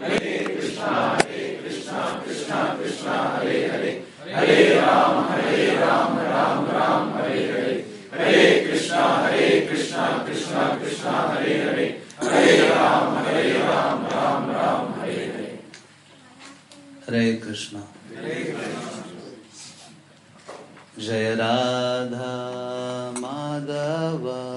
Hare Krishna. Jaya Radha Madhava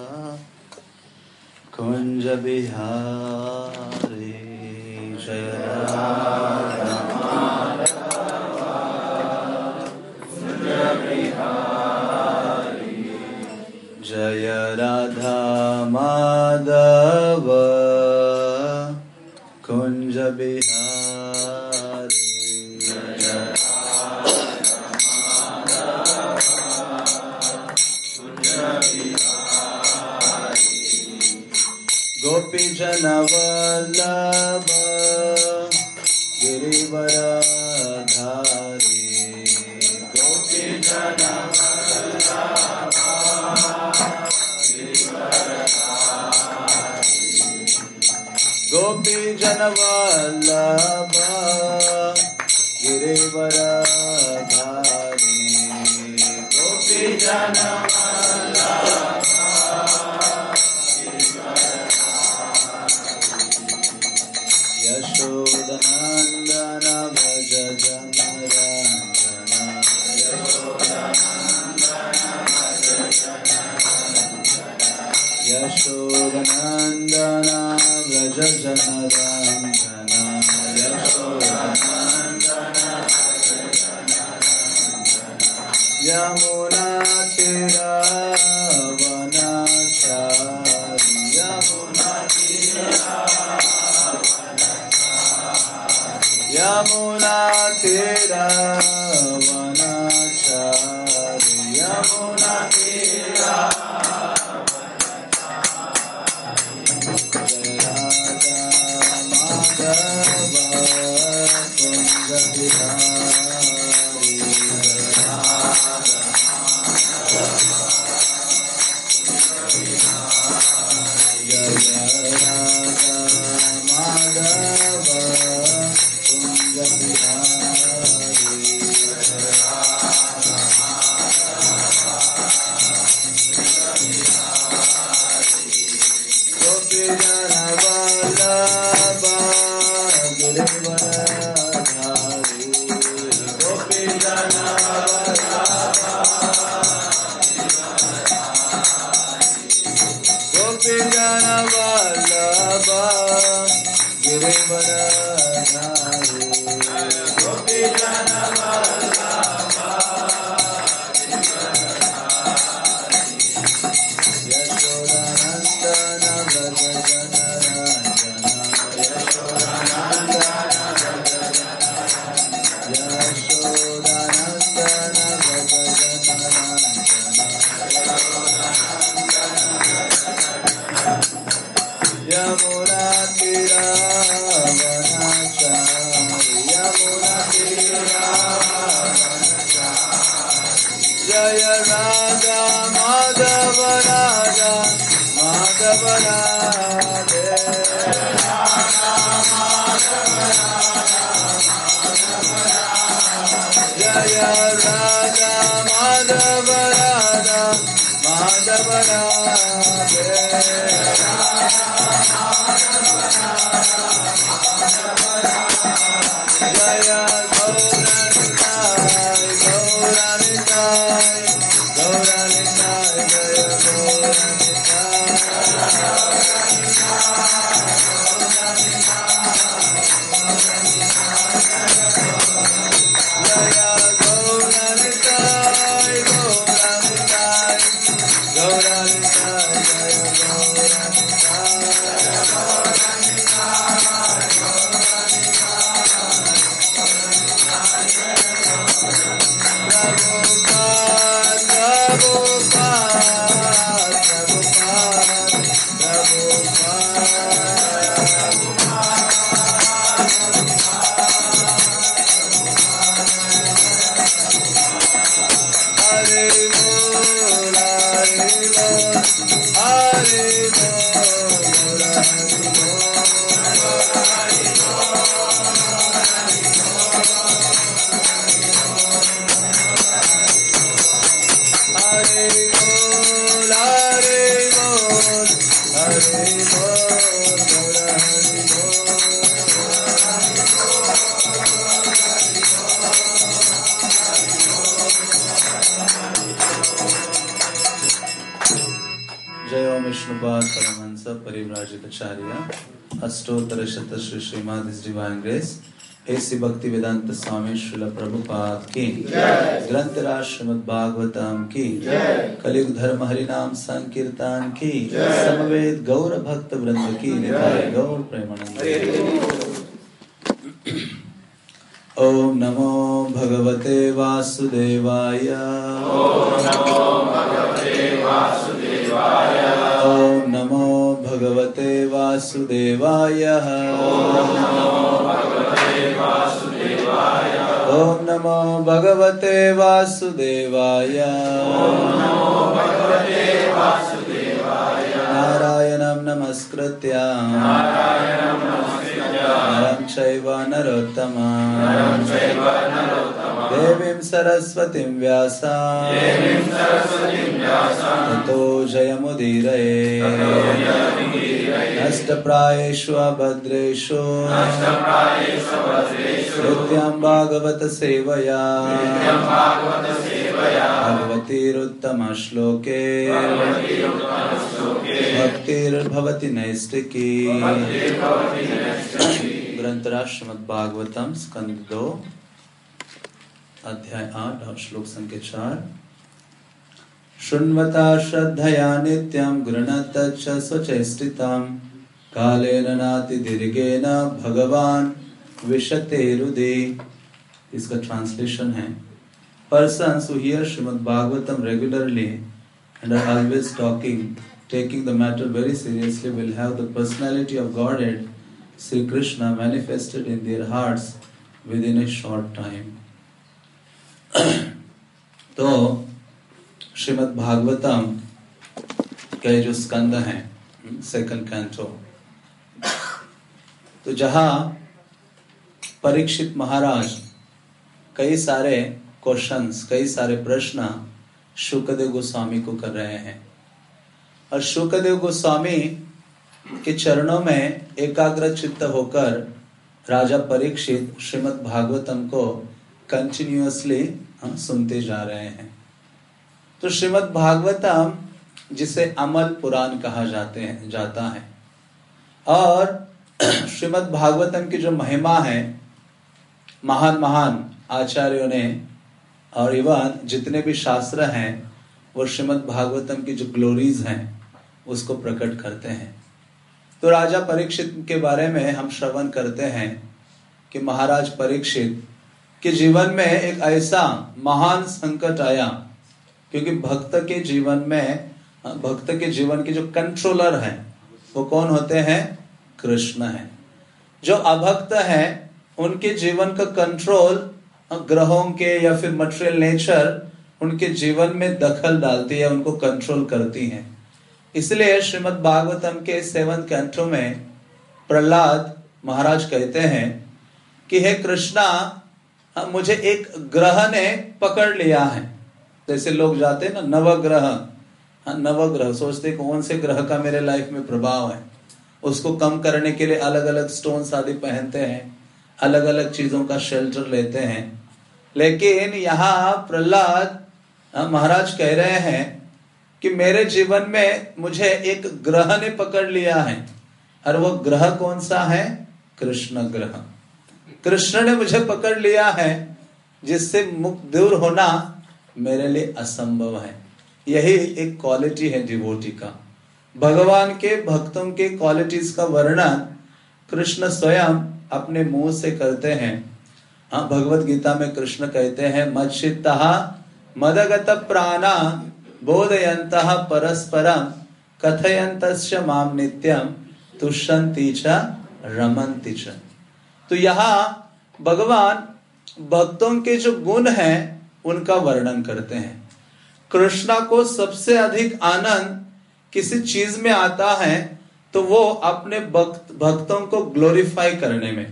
Kunja Bihari. Jaya Radha Madhava Kunja Bihari. Jaya Radha Madhava Kunja Bihari. Gopi Jana Vallabha Girivara Dhari. Gopi Jana Vallabha Girivara Dhari. Gopi Jana Vallabha Girivara Dhari. Gopi Jana Vallabha Yashodanandana Vraja Janaranjana. Yashodanandana Vraja Janaranjana. Yamuna Tira Vanachari. Yamuna Tira Yamuna Tira Vanachari. Yamuna Tira Jaya Radha Madhava Kunja Bihari. Jaya Radha Madhava Kunja Bihari. Gopi Jana Vallabha Girivara Dhari. Gopi Jana Vallabha Gopi Jana Vallabha Girivara Dhari. Gopi Jana Vallabha Yashodanandana Vraja Janaranjana. Yashodanandana Vraja Janaranjana. Yamuna Tira Vanachari. Yamuna Tira Vanachari. Jaya Radha Madhava Radha Madhava Radhe. Jaya Radha Madhava Radha Madhava Radhe. Jaya Gauranitai, Gauranitai, Gauranitai, Jaya Vishnupada Paramahansa Parivrajikacharya Astotara Shata Shri Srimad His Divine Grace A.C. Bhaktivedanta Swami Srila Prabhupada की ग्रंथ राज श्रीमद् भागवतम की कलियुग धर्म हरिनाम संकीर्तन की समवेत गौर भक्त वृंद की निताय गौर प्रेमानंद। ओम नमो भगवते वासुदेवाय। ओम नमो भगवते वासुदेवाय। ओम नमो भगवते वासुदेवाय। नारायणं नमस्कृत्य नरं चैव नरोत्तमं देवीं सरस्वतीं व्यासं ततो जयमुदीरये। नष्टप्रायेषु अभद्रेषु नित्यं भागवत सेवया भगवतीरुत्तमश्लोके भक्तिर्भवति नैष्टिकी। ग्रंथराज श्रीमद् भागवतम स्कंद 2 अध्याय 8 और श्लोक संख्या 4। शृण्वता श्रद्धया नित्यं गृह्णत च स्वचेष्टितं कालेन नातिदीर्घेन भगवान् विशते हृदि। इसका ट्रांसलेशन है, persons who hear Srimad Bhagavatam regularly and are always taking the matter very seriously will have the personality of Godhead Sri Krishna manifested in their hearts within a short time. तो श्रीमद् भागवतम के जो स्कंद हैं, second canto, तो जहाँ परीक्षित महाराज कई सारे questions, कई सारे प्रश्न शुकदेव गोस्वामी को कर रहे हैं और शुकदेव गोस्वामी के चरणों में एकाग्र चित्त होकर राजा परीक्षित श्रीमद् भागवतम को कंटिन्यूअसली सुनते जा रहे हैं। तो श्रीमद् भागवतम जिसे अमल पुराण कहा जाता है और श्रीमद् भागवतम की जो महिमा है, महान महान आचार्यों ने और इवन जितने भी शास्त्र हैं वो श्रीमद् भागवतम की जो ग्लोरीज हैं उसको प्रकट करते हैं। तो राजा परीक्षित के बारे में हम श्रवण करते हैं कि महाराज परीक्षित के जीवन में एक ऐसा महान संकट आया, क्योंकि भक्त के जीवन के जो कंट्रोलर हैं वो कौन होते हैं? कृष्ण हैं। जो अभक्त हैं उनके जीवन का कंट्रोल ग्रहों के या फिर मटेरियल नेचर उनके जीवन में दखल डालती है, उनको कंट्रोल करती है। इसलिए श्रीमद् भागवतम के 7th कैंटो में प्रहलाद महाराज कहते हैं कि हे कृष्णा, मुझे एक ग्रह ने पकड़ लिया है। जैसे लोग जाते हैं ना नवग्रह सोचते कौन से ग्रह का मेरे लाइफ में प्रभाव है, उसको कम करने के लिए अलग अलग स्टोन्स आदि पहनते हैं, अलग अलग चीजों का शेल्टर लेते हैं। लेकिन यहाँ प्रहलाद महाराज कह रहे हैं कि मेरे जीवन में मुझे एक ग्रह ने पकड़ लिया है, और वो ग्रह कौन सा है? कृष्ण ग्रह। कृष्ण ने मुझे पकड़ लिया है, जिससे मुक्त दूर होना मेरे लिए असंभव है। यही एक क्वालिटी है डिवोटी का। भगवान के भक्तों के क्वालिटीज का वर्णन कृष्ण स्वयं अपने मुंह से करते हैं। भगवत गीता में कृष्ण कहते हैं, मच्चित्तः मदगत प्राणा बोधयन्तः परस्परं कथयन्तस्य माम नित्यं तुष्यन्ति च रमन्ति च। तो यहाँ भगवान भक्तों के जो गुण हैं उनका वर्णन करते हैं। कृष्णा को सबसे अधिक आनंद किसी चीज में आता है तो वो अपने भक्तों को ग्लोरीफाई करने में,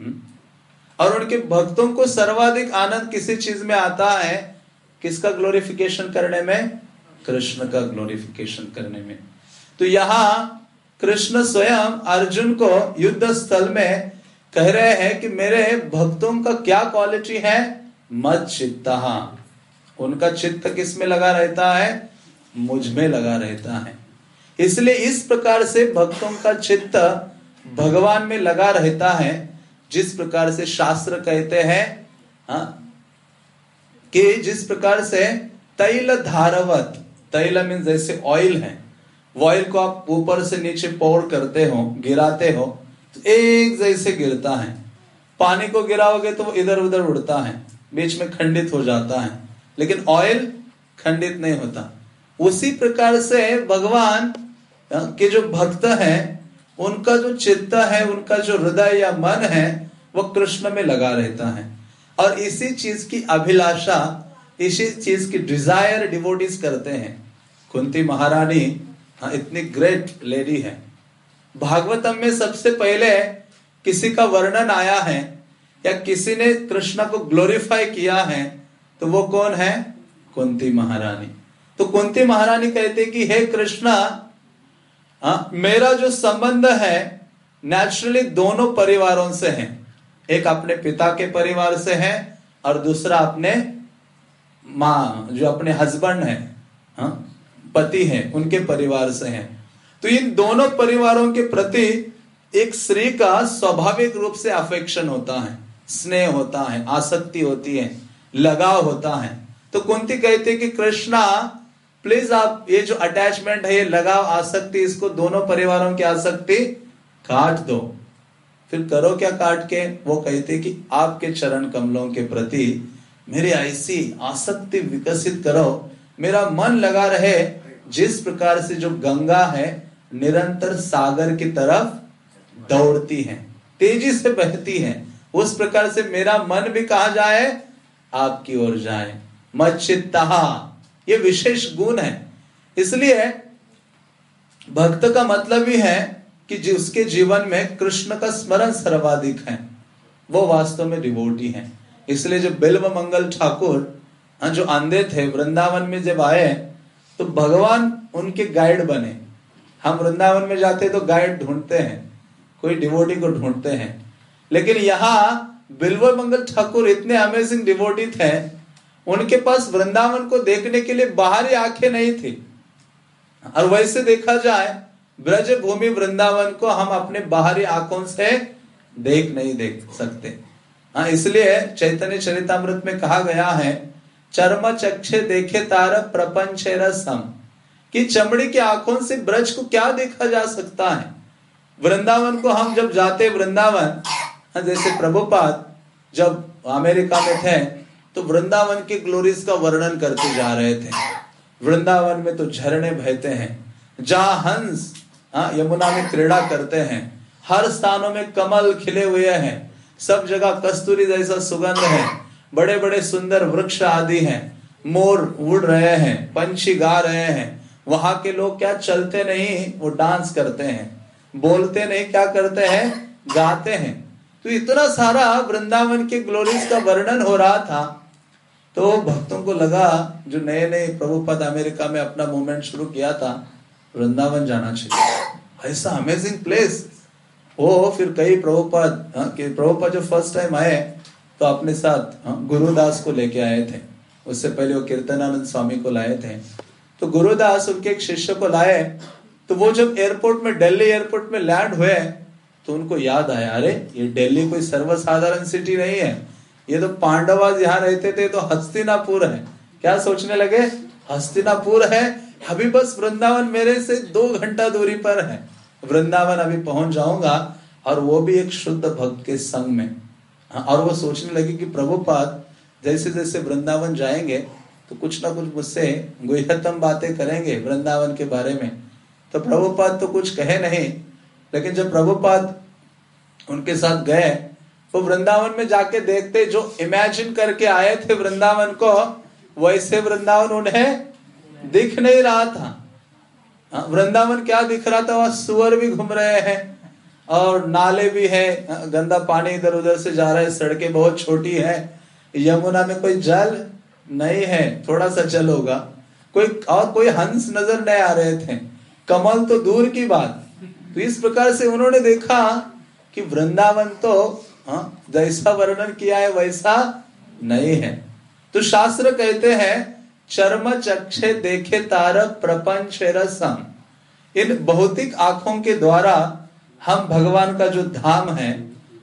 और उनके भक्तों को सर्वाधिक आनंद किसी चीज में आता है, किसका ग्लोरिफिकेशन करने में? कृष्ण का ग्लोरिफिकेशन करने में। तो यहाँ कृष्ण स्वयं अर्जुन को युद्ध स्थल में कह रहे हैं कि मेरे भक्तों का क्या क्वालिटी है? मद चित्तः। उनका चित्त किस में लगा रहता है? मुझ में लगा रहता है। इसलिए इस प्रकार से भक्तों का चित्त भगवान में लगा रहता है, जिस प्रकार से शास्त्र कहते हैं कि जिस प्रकार से तैल धारवत, तैल मीन जैसे ऑयल है, ऑयल को आप ऊपर से नीचे पोर करते हो, गिराते हो तो एक जैसे गिरता है। पानी को गिराओगे तो वो इधर उधर उड़ता है, बीच में खंडित हो जाता है, लेकिन ऑयल खंडित नहीं होता। उसी प्रकार से भगवान के जो भक्त हैं उनका जो चित्त है, उनका जो हृदय या मन है वो कृष्ण में लगा रहता है, और इसी चीज की अभिलाषा, इसी चीज की डिजायर डिवोटीज करते हैं। कुंती महारानी इतनी ग्रेट लेडी है। भागवतम में सबसे पहले किसी का वर्णन आया है या किसी ने कृष्ण को ग्लोरीफाई किया है तो वो कौन है? कुंती महारानी। तो कुंती महारानी कहते कि हे कृष्णा, मेरा जो संबंध है नेचुरली दोनों परिवारों से है। एक अपने पिता के परिवार से है और दूसरा अपने माँ, जो अपने हस्बैंड है, पति है, उनके परिवार से है। तो इन दोनों परिवारों के प्रति एक स्त्री का स्वाभाविक रूप से अफेक्शन होता है, स्नेह होता है, आसक्ति होती है, लगाव होता है। तो कुंती कहते कि कृष्णा प्लीज आप ये जो अटैचमेंट है, ये लगाव, आसक्ति, इसको दोनों परिवारों की आसक्ति काट दो। फिर करो क्या काट के? वो कहते कि आपके चरण कमलों के प्रति मेरी ऐसी आसक्ति विकसित करो, मेरा मन लगा रहे, जिस प्रकार से जो गंगा है निरंतर सागर की तरफ दौड़ती है, तेजी से बहती है, उस प्रकार से मेरा मन भी कहा जाए, आपकी ओर जाए। मच्चित्तः, ये विशेष गुण है। इसलिए भक्त का मतलब ही है कि जिसके जीवन में कृष्ण का स्मरण सर्वाधिक है वो वास्तव में डिवोटी है। इसलिए जो बिल्व मंगल ठाकुर जो अंधे थे, वृंदावन में जब आए तो भगवान उनके गाइड बने। हम वृंदावन में जाते तो गाइड ढूंढते हैं, कोई डिवोटी को ढूंढते हैं, लेकिन यहाँ बिल्व मंगल ठाकुर इतने अमेजिंग डिवोटी थे, उनके पास वृंदावन को देखने के लिए बाहरी आंखें नहीं थी। और वैसे देखा जाए ब्रज भूमि वृंदावन को हम अपने बाहरी आंखों से देख सकते। इसलिए चैतन्य चरितामृत में कहा गया है, चर्म चक्षे देखे तार प्रपंच रसम, कि चमड़ी की आंखों से ब्रज को क्या देखा जा सकता है। वृंदावन को हम जब जाते, वृंदावन जैसे प्रभुपाद जब अमेरिका में थे तो वृंदावन के ग्लोरीज का वर्णन करते जा रहे थे। वृंदावन में तो झरने बहते हैं, जहां हंस यमुना में क्रीड़ा करते हैं, हर स्थानों में कमल खिले हुए हैं, सब जगह कस्तूरी जैसा सुगंध है, बड़े बड़े सुंदर वृक्ष आदि हैं, मोर उड़ रहे हैं, पंछी गा रहे हैं। वहां के लोग क्या चलते नहीं, वो डांस करते हैं, बोलते नहीं, क्या करते हैं, गाते हैं। तो इतना सारा वृंदावन के ग्लोरीज का वर्णन हो रहा था। तो भक्तों को लगा, जो नए नए प्रभुपाद अमेरिका में अपना मूवमेंट शुरू किया था, वृंदावन जाना चाहिए, ऐसा अमेजिंग प्लेस। वो फिर कई प्रभुपाद जो फर्स्ट टाइम आए तो अपने साथ गुरुदास को लेके आए थे। उससे पहले वो कीर्तनानंद स्वामी को लाए थे। तो गुरुदास उनके एक शिष्य को लाए। तो वो जब एयरपोर्ट में, दिल्ली एयरपोर्ट में लैंड हुए तो उनको याद आया, अरे ये दिल्ली कोई सर्वसाधारण सिटी नहीं है, ये तो पांडवाज यहाँ रहते थे, तो हस्तिनापुर है। क्या सोचने लगे, हस्तिनापुर है, अभी बस वृंदावन मेरे से 2 घंटा दूरी पर है, वृंदावन अभी पहुंच जाऊंगा, और वो भी एक शुद्ध भक्त के संग में। और वो सोचने लगे कि प्रभुपाद जैसे जैसे वृंदावन जाएंगे तो कुछ ना कुछ मुझसे गुह्यतम बातें करेंगे वृंदावन के बारे में। तो प्रभुपाद तो कुछ कहे नहीं, लेकिन जब प्रभुपाद उनके साथ गए वो वृंदावन में जाके देखते, जो इमेजिन करके आए थे वृंदावन को, वैसे वृंदावन उन्हें दिख नहीं रहा था। वृंदावन क्या दिख रहा था, वहां सुअर भी घूम रहे हैं और नाले भी है, गंदा पानी इधर उधर से जा रहा है, सड़कें बहुत छोटी है, यमुना में कोई जल नहीं है, थोड़ा सा जल होगा, कोई हंस नजर नहीं आ रहे थे, कमल तो दूर की बात। तो इस प्रकार से उन्होंने देखा कि वृंदावन तो जैसा वर्णन किया है वैसा नहीं है। तो शास्त्र कहते हैं, चर्म चक्षे देखे तार प्रपंच रसम, इन भौतिक आंखों के द्वारा हम भगवान का जो धाम है,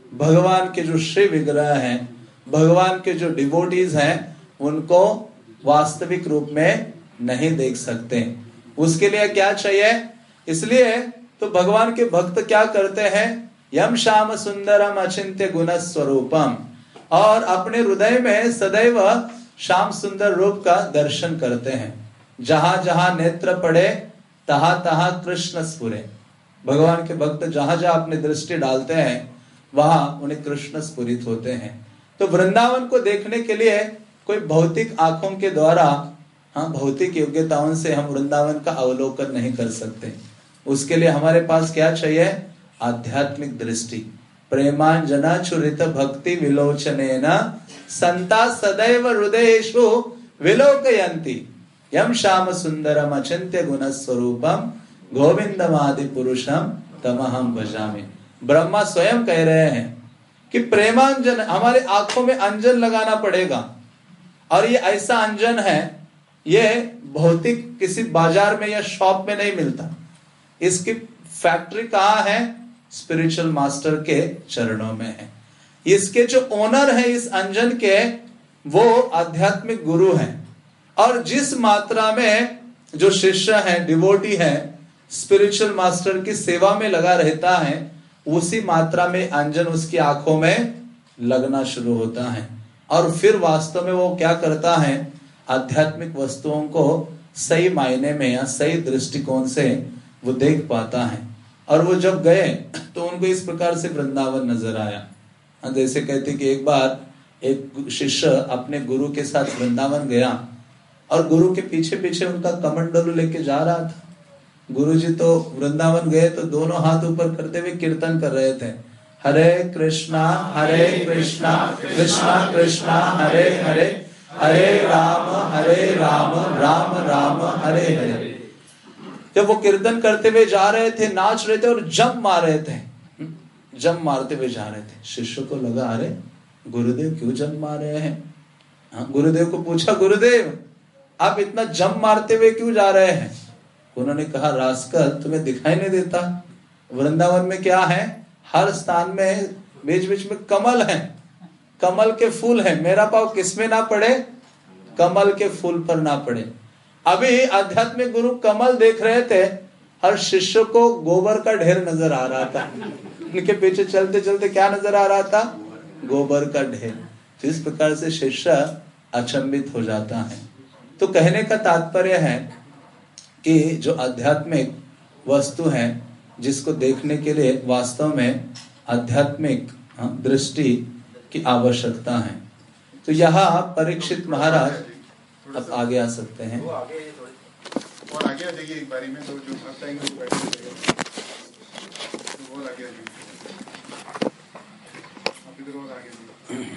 भगवान के जो श्री विग्रह हैं, भगवान के जो डिवोटीज हैं, उनको वास्तविक रूप में नहीं देख सकते। उसके लिए क्या चाहिए? इसलिए तो भगवान के भक्त क्या करते हैं? यम श्याम सुंदरम अचिंत्य गुण स्वरूपम, और अपने हृदय में सदैव श्याम सुंदर रूप का दर्शन करते हैं। जहां जहां नेत्र पड़े तहां तहां कृष्ण स्फुरे। भगवान के भक्त जहां जहां अपनी दृष्टि डालते हैं वहां उन्हें कृष्ण स्फुरित होते हैं। तो वृंदावन को देखने के लिए कोई भौतिक आंखों के द्वारा, भौतिक योग्यताओं से हम वृंदावन का अवलोकन नहीं कर सकते। उसके लिए हमारे पास क्या चाहिए? आध्यात्मिक दृष्टि। प्रेमांजनाचुरित भक्ति विलोचनेन संता सदैव हृदयेषु विलोकयन्ति यम श्याम सुंदरम अचिंत्य गुण स्वरूपम गोविंदमादि पुरुषम तमहम भजामि। ब्रह्मा स्वयं कह रहे हैं कि प्रेमांजन, हमारे आंखों में अंजन लगाना पड़ेगा, और ये ऐसा अंजन है, ये भौतिक किसी बाजार में या शॉप में नहीं मिलता। इसकी फैक्ट्री कहाँ है? स्पिरिचुअल मास्टर के चरणों में है। इसके जो ओनर है इस अंजन के, वो आध्यात्मिक गुरु हैं, और जिस मात्रा में जो शिष्य है, डिवोटी है, स्पिरिचुअल मास्टर की सेवा में लगा रहता है, उसी मात्रा में अंजन उसकी आंखों में लगना शुरू होता है, और फिर वास्तव में वो क्या करता है? आध्यात्मिक वस्तुओं को सही मायने में या सही दृष्टिकोण से वो देख पाता है। और वो जब गए तो उनको इस प्रकार से वृंदावन नजर आया। जैसे कहते कि एक बार एक शिष्य अपने गुरु के साथ वृंदावन गया, और गुरु के पीछे पीछे उनका कमंडलू लेके जा रहा था। गुरुजी तो वृंदावन गए तो दोनों हाथ ऊपर करते हुए कीर्तन कर रहे थे, हरे कृष्णा कृष्णा कृष्णा हरे हरे, हरे राम राम राम हरे हरे। जब वो कीर्तन करते हुए जा रहे थे, नाच रहे थे और जंप मार रहे थे, जंप मारते हुए जा रहे थे। शिष्य को लगा, अरे गुरुदेव क्यों जंप मार रहे हैं? गुरुदेव को पूछा, गुरुदेव आप इतना जंप मारते हुए क्यों जा रहे हैं? उन्होंने कहा, रास्कल तुम्हें दिखाई नहीं देता? वृंदावन में क्या है? हर स्थान में बीच बीच में कमल है, कमल के फूल है। मेरा पाँव किसमें ना पड़े? कमल के फूल पर ना पड़े। अभी आध्यात्मिक गुरु कमल देख रहे थे, हर शिष्य को गोबर का ढेर नजर आ रहा था। उनके पीछे चलते चलते क्या नजर आ रहा था? गोबर का ढेर। इस प्रकार से शिष्य अचंभित हो जाता है। तो कहने का तात्पर्य है कि जो आध्यात्मिक वस्तु है, जिसको देखने के लिए वास्तव में आध्यात्मिक दृष्टि की आवश्यकता है। तो यहाँ परीक्षित महाराज अब आगे आ सकते हैं। और आगे आ जाइए एक बारी में, तो जो फर्स्ट टाइम वो बैठ जाएगा, तो वो आगे आ जाइए, आप इधर और आगे जाइए।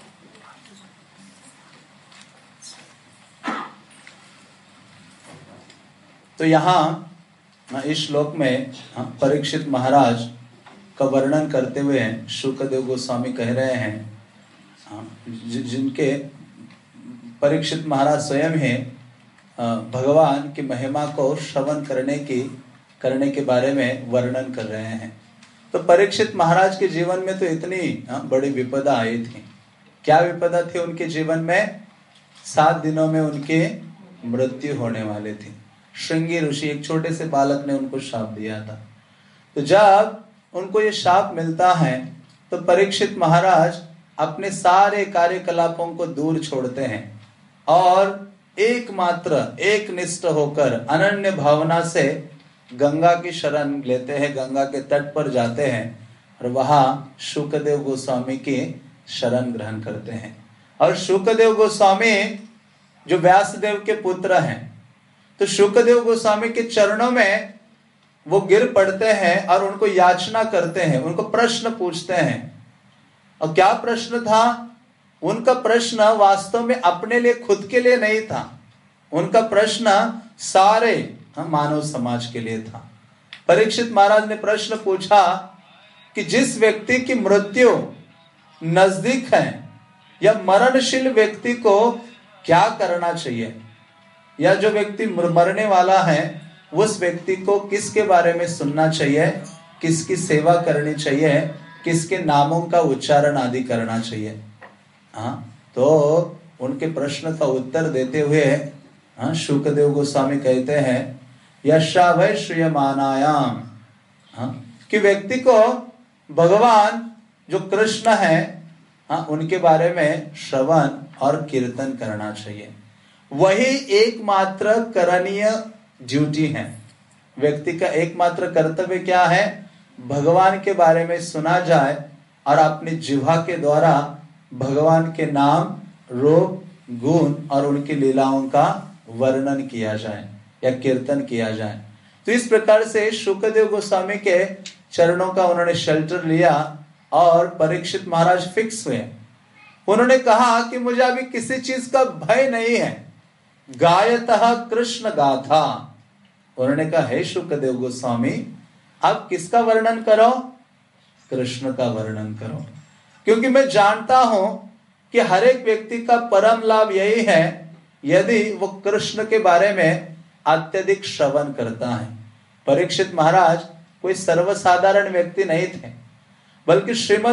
तो यहाँ इस श्लोक में परीक्षित महाराज का वर्णन करते हुए शुकदेव गोस्वामी कह रहे हैं, जिनके परीक्षित महाराज स्वयं ही भगवान की महिमा को श्रवण करने के बारे में वर्णन कर रहे हैं। तो परीक्षित महाराज के जीवन में तो इतनी बड़ी विपदा आई थी। क्या विपदा थी उनके जीवन में? 7 दिनों में उनकी मृत्यु होने वाली थी। श्रृंगी ऋषि, एक छोटे से बालक ने उनको शाप दिया था। तो जब उनको ये शाप मिलता है तो परीक्षित महाराज अपने सारे कार्यकलापों को दूर छोड़ते हैं और एकमात्र एक निष्ठ होकर अनन्य भावना से गंगा की शरण लेते हैं, गंगा के तट पर जाते हैं और वहां शुकदेव गोस्वामी की शरण ग्रहण करते हैं। और शुकदेव गोस्वामी जो व्यासदेव के पुत्र हैं, तो शुकदेव गोस्वामी के चरणों में वो गिर पड़ते हैं और उनको याचना करते हैं, उनको प्रश्न पूछते हैं। और क्या प्रश्न था उनका? प्रश्न वास्तव में अपने लिए, खुद के लिए नहीं था। उनका प्रश्न सारे मानव समाज के लिए था। परीक्षित महाराज ने प्रश्न पूछा कि जिस व्यक्ति की मृत्यु नजदीक है या मरणशील व्यक्ति को क्या करना चाहिए, या जो व्यक्ति मरने वाला है उस व्यक्ति को किसके बारे में सुनना चाहिए, किसकी सेवा करनी चाहिए, किसके नामों का उच्चारण आदि करना चाहिए। हाँ, तो उनके प्रश्न का उत्तर देते हुए शुकदेव गोस्वामी कहते हैं यशावै श्रूयमानायाम, कि व्यक्ति को भगवान जो कृष्ण है उनके बारे में श्रवण और कीर्तन करना चाहिए। वही एकमात्र करणीय ड्यूटी है। व्यक्ति का एकमात्र कर्तव्य क्या है, भगवान के बारे में सुना जाए और अपनी जिह्वा के द्वारा भगवान के नाम, रूप, गुण और उनकी लीलाओं का वर्णन किया जाए या कीर्तन किया जाए। तो इस प्रकार से शुकदेव गोस्वामी के चरणों का उन्होंने शेल्टर लिया और परीक्षित महाराज फिक्स हुए। उन्होंने कहा कि मुझे अभी किसी चीज का भय नहीं है, गायतः कृष्ण गाथा। उन्होंने कहा हे शुकदेव गोस्वामी, अब किसका वर्णन करो, कृष्ण का वर्णन करो, क्योंकि मैं जानता हूं कि हर एक व्यक्ति का परम लाभ यही है यदि वो कृष्ण के बारे में अत्यधिक श्रवण करता है। परीक्षित महाराज कोई सर्वसाधारण व्यक्ति नहीं थे, बल्कि श्रीमद्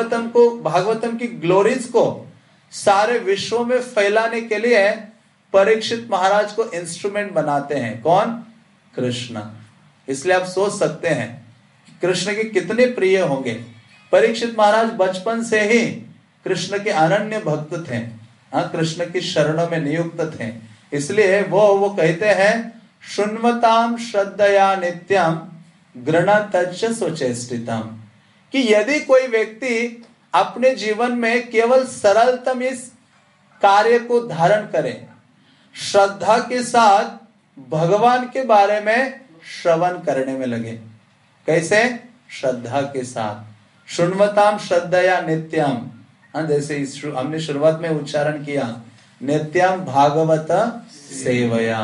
भागवतम की ग्लोरीज को सारे विश्व में फैलाने के लिए परीक्षित महाराज को इंस्ट्रूमेंट बनाते हैं। कौन? कृष्ण। इसलिए आप सोच सकते हैं कि कृष्ण के कितने प्रिय होंगे। परीक्षित महाराज बचपन से ही कृष्ण के अनन्य भक्त थे, कृष्ण की शरणों में नियुक्त थे। इसलिए वो कहते हैं शृण्वताम श्रद्धया नित्यम गृणतच्च स्वचेष्टितम, कि यदि कोई व्यक्ति अपने जीवन में केवल सरलतम इस कार्य को धारण करे, श्रद्धा के साथ भगवान के बारे में श्रवण करने में लगे। कैसे? श्रद्धा के साथ। शृण्वताम श्रद्धया नित्यम, जैसे हमने शुरुआत में उच्चारण किया, नित्यम भागवत सेवया।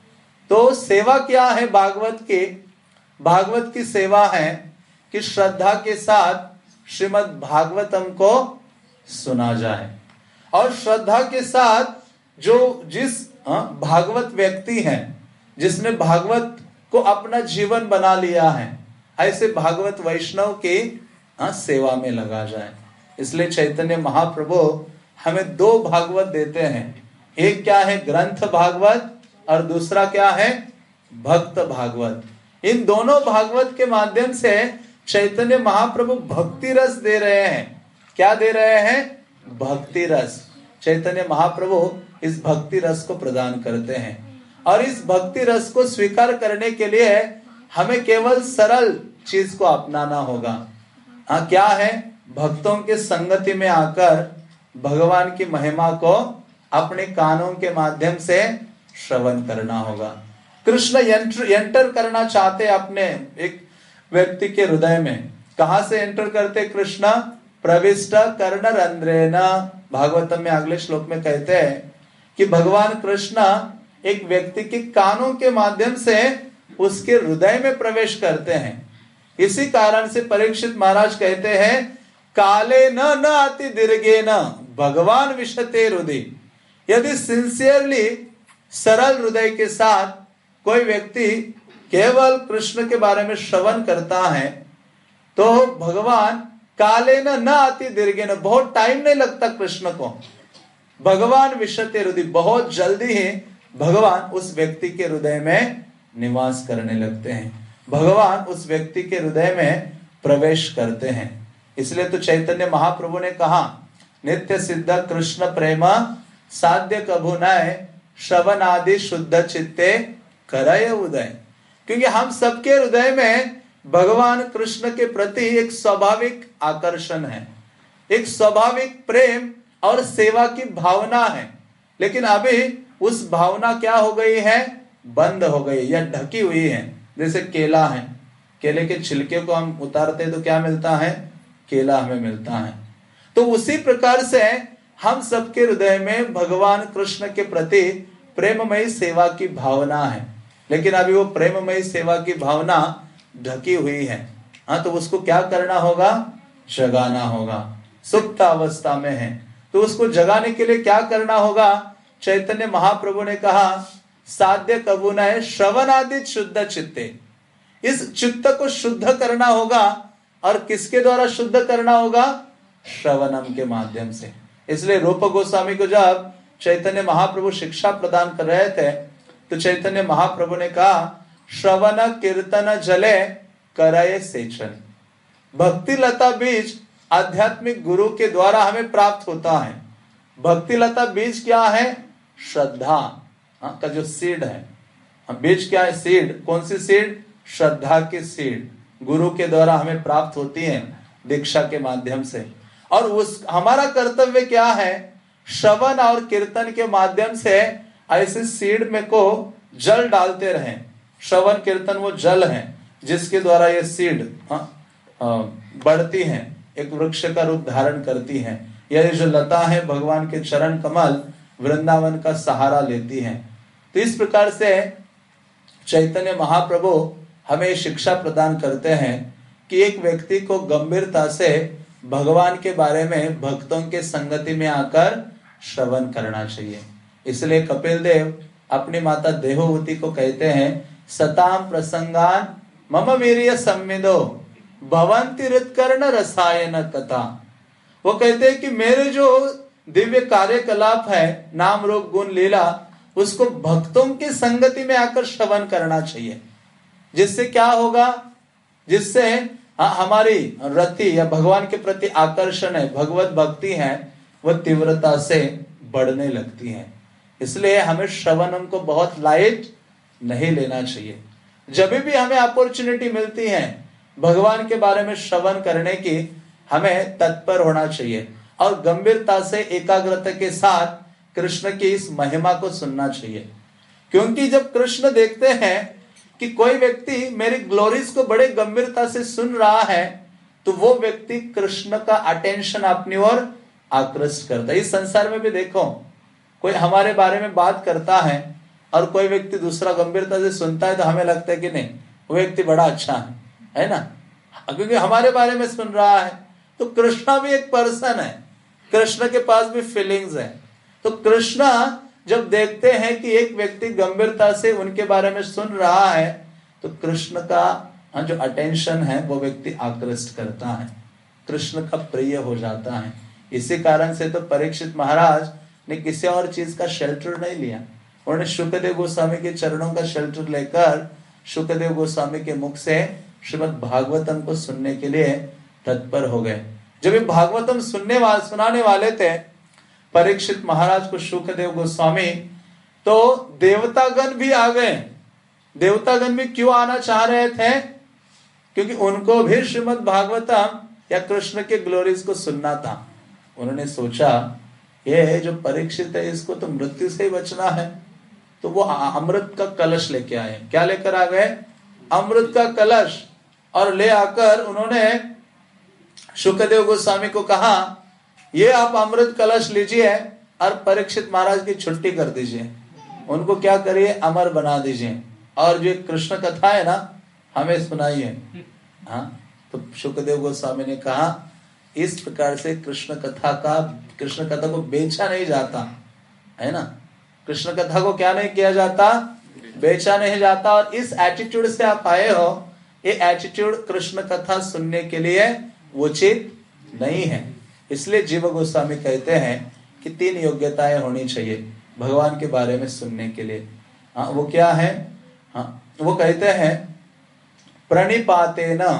तो सेवा क्या है भागवत की? भागवत की सेवा है कि श्रद्धा के साथ श्रीमद् भागवतम को सुना जाए, और श्रद्धा के साथ जिस भागवत व्यक्ति है, जिसने भागवत को अपना जीवन बना लिया है, ऐसे भागवत वैष्णव की सेवा में लगा जाए। इसलिए चैतन्य महाप्रभु हमें दो भागवत देते हैं। एक क्या है? ग्रंथ भागवत, और दूसरा क्या है? भक्त भागवत। इन दोनों भागवत के माध्यम से चैतन्य महाप्रभु भक्ति रस दे रहे हैं। क्या दे रहे हैं? भक्ति रस। चैतन्य महाप्रभु इस भक्ति रस को प्रदान करते हैं, और इस भक्ति रस को स्वीकार करने के लिए हमें केवल सरल चीज को अपनाना होगा। क्या है? भक्तों के संगति में आकर भगवान की महिमा को अपने कानों के माध्यम से श्रवण करना होगा। कृष्ण एंटर करना चाहते अपने एक व्यक्ति के हृदय में। कहां से एंटर करते कृष्ण? प्रविष्ट कर्ण रंध्रेन। भागवतम में अगले श्लोक में कहते हैं कि भगवान कृष्ण एक व्यक्ति के कानों के माध्यम से उसके हृदय में प्रवेश करते हैं। इसी कारण से परीक्षित महाराज कहते हैं काले न अति दीर्घे न भगवान विशते हृदय। यदि सिंसियरली सरल हृदय के साथ कोई व्यक्ति केवल कृष्ण के बारे में श्रवण करता है, तो भगवान काले न अति दीर्घे न, बहुत टाइम नहीं लगता कृष्ण को। भगवान विशते हृदय, बहुत जल्दी ही भगवान उस व्यक्ति के हृदय में निवास करने लगते हैं। भगवान उस व्यक्ति के हृदय में प्रवेश करते हैं। इसलिए तो चैतन्य महाप्रभु ने कहा नित्य सिद्ध कृष्ण प्रेम साध्य कभु नय श्रवण आदि शुद्ध चित्ते करय उदय। क्योंकि हम सबके हृदय में भगवान कृष्ण के प्रति एक स्वाभाविक आकर्षण है, एक स्वाभाविक प्रेम और सेवा की भावना है। लेकिन अभी उस भावना क्या हो गई है? बंद हो गई या ढकी हुई है। जैसे केला है, केले के छिलके को हम उतारते हैं तो क्या मिलता है? केला हमें मिलता है। तो उसी प्रकार से हम सबके हृदय में भगवान कृष्ण के प्रति प्रेममयी सेवा की भावना है, लेकिन अभी वो प्रेममयी सेवा की भावना ढकी हुई है। तो उसको क्या करना होगा? जगाना होगा। सुप्त अवस्था में है तो उसको जगाने के लिए क्या करना होगा? चैतन्य महाप्रभु ने कहा साध्य कबू न है श्रवणादित शुद्ध चित्ते। इस चित्त को शुद्ध करना होगा, और किसके द्वारा शुद्ध करना होगा? श्रवणम के माध्यम से। इसलिए रूप गोस्वामी को जब चैतन्य महाप्रभु शिक्षा प्रदान कर रहे थे, तो चैतन्य महाप्रभु ने कहा श्रवण कीर्तन जले करय सेचन। भक्ति लता बीज आध्यात्मिक गुरु के द्वारा हमें प्राप्त होता है। भक्ति लता बीज क्या है? श्रद्धा का जो सीड है। बीज क्या है? सीड। कौन सी सीड? श्रद्धा की सीड गुरु के द्वारा हमें प्राप्त होती है दीक्षा के माध्यम से। और उस हमारा कर्तव्य क्या है? श्रवण और कीर्तन के माध्यम से ऐसे सीड में को जल डालते रहें। श्रवण कीर्तन वो जल है जिसके द्वारा ये सीड बढ़ती हैं, एक वृक्ष का रूप धारण करती हैं। यह जो लता है भगवान के चरण कमल वृंदावन का सहारा लेती हैं। तो इस प्रकार से चैतन्य महाप्रभु हमें शिक्षा प्रदान करते हैं कि एक व्यक्ति को गंभीरता से भगवान के बारे में भक्तों के संगति में आकर श्रवण करना चाहिए। इसलिए कपिल देव अपनी माता देहोवती को कहते हैं सताम प्रसंगान मम वीर्य संविदो भवंति हृत्कर्ण रसायन कथा। वो कहते हैं कि मेरे जो दिव्य कार्यकलाप है नाम रूप गुण लीला, उसको भक्तों की संगति में आकर श्रवण करना चाहिए। जिससे क्या होगा? जिससे हमारी रति या भगवान के प्रति आकर्षण है, भगवत भक्ति है, वह तीव्रता से बढ़ने लगती है। इसलिए हमें श्रवणम को बहुत लाइट नहीं लेना चाहिए। जब भी हमें अपॉर्चुनिटी मिलती है भगवान के बारे में श्रवण करने की, हमें तत्पर होना चाहिए और गंभीरता से एकाग्रता के साथ कृष्ण की इस महिमा को सुनना चाहिए। क्योंकि जब कृष्ण देखते हैं कि कोई व्यक्ति मेरी ग्लोरीज को बड़े गंभीरता से सुन रहा है, तो वो व्यक्ति कृष्ण का अटेंशन अपनी ओर आकृष्ट करता है। इस संसार में भी देखो, कोई हमारे बारे में बात करता है और कोई व्यक्ति दूसरा गंभीरता से सुनता है, तो हमें लगता है कि नहीं, वो व्यक्ति बड़ा अच्छा है ना, क्योंकि हमारे बारे में सुन रहा है। तो कृष्णा भी एक पर्सन है, कृष्ण के पास भी फीलिंग्स है। तो कृष्ण जब देखते हैं कि एक व्यक्ति गंभीरता से उनके बारे में सुन रहा है, तो कृष्ण का जो अटेंशन है वो व्यक्ति आकृष्ट करता है, कृष्ण का प्रिय हो जाता है। इसी कारण से तो परीक्षित महाराज ने किसी और चीज का शेल्टर नहीं लिया। उन्होंने शुकदेव गोस्वामी के चरणों का शेल्टर लेकर शुकदेव गोस्वामी के मुख से श्रीमद् भागवतम को सुनने के लिए तत्पर हो गए। जब ये भागवतम सुनाने वाले थे परीक्षित महाराज को शुकदेव गोस्वामी, तो देवतागण भी आ गए। देवतागण भी क्यों आना चाह रहे थे? क्योंकि उनको भी श्रीमद् भागवतम या कृष्ण के ग्लोरीज को सुनना था। उन्होंने सोचा ये जो परीक्षित है इसको तो मृत्यु से ही बचना है, तो वो अमृत का कलश लेके आए। क्या लेकर आ गए? अमृत का कलश। और ले आकर उन्होंने शुकदेव गोस्वामी को कहा ये आप अमृत कलश लीजिए और परीक्षित महाराज की छुट्टी कर दीजिए, उनको क्या करिए, अमर बना दीजिए, और जो कृष्ण कथा है ना हमें सुनाइए। हाँ, तो शुकदेव गोस्वामी ने कहा इस प्रकार से कृष्ण कथा को बेचा नहीं जाता है ना, कृष्ण कथा को क्या नहीं किया जाता, बेचा नहीं जाता। और इस एटीट्यूड से आप आए हो, ये एटीट्यूड कृष्ण कथा सुनने के लिए उचित नहीं है। इसलिए जीव गोस्वामी कहते हैं कि 3 योग्यताएं होनी चाहिए भगवान के बारे में सुनने के लिए। हाँ, वो क्या है? हाँ, वो कहते हैं प्रणिपातेन,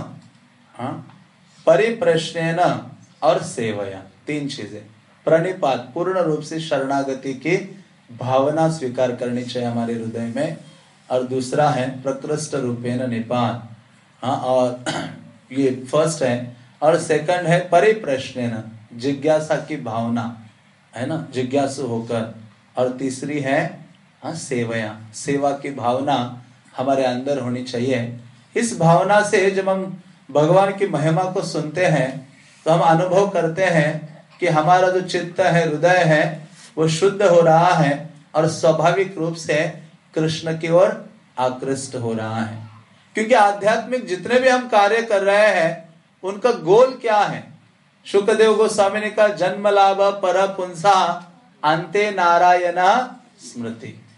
परिप्रश्नेन और सेवया। 3 चीजें। प्रणिपात, पूर्ण रूप से शरणागति की भावना स्वीकार करनी चाहिए हमारे हृदय में। और दूसरा है प्रकृष्ट रूपेण निपात। हाँ, और ये फर्स्ट है। और सेकंड है परिप्रश्नेन, जिज्ञासा की भावना है ना, जिज्ञासु होकर। और तीसरी है सेवया, सेवा की भावना हमारे अंदर होनी चाहिए। इस भावना से जब हम भगवान की महिमा को सुनते हैं तो हम अनुभव करते हैं कि हमारा जो चित्त है, हृदय है, वो शुद्ध हो रहा है और स्वाभाविक रूप से कृष्ण की ओर आकृष्ट हो रहा है। क्योंकि आध्यात्मिक जितने भी हम कार्य कर रहे हैं उनका गोल क्या है? शुकदेव गोस्वामी ने कहा जन्म लाभ पर पुंसा अंते नारायण स्मृति।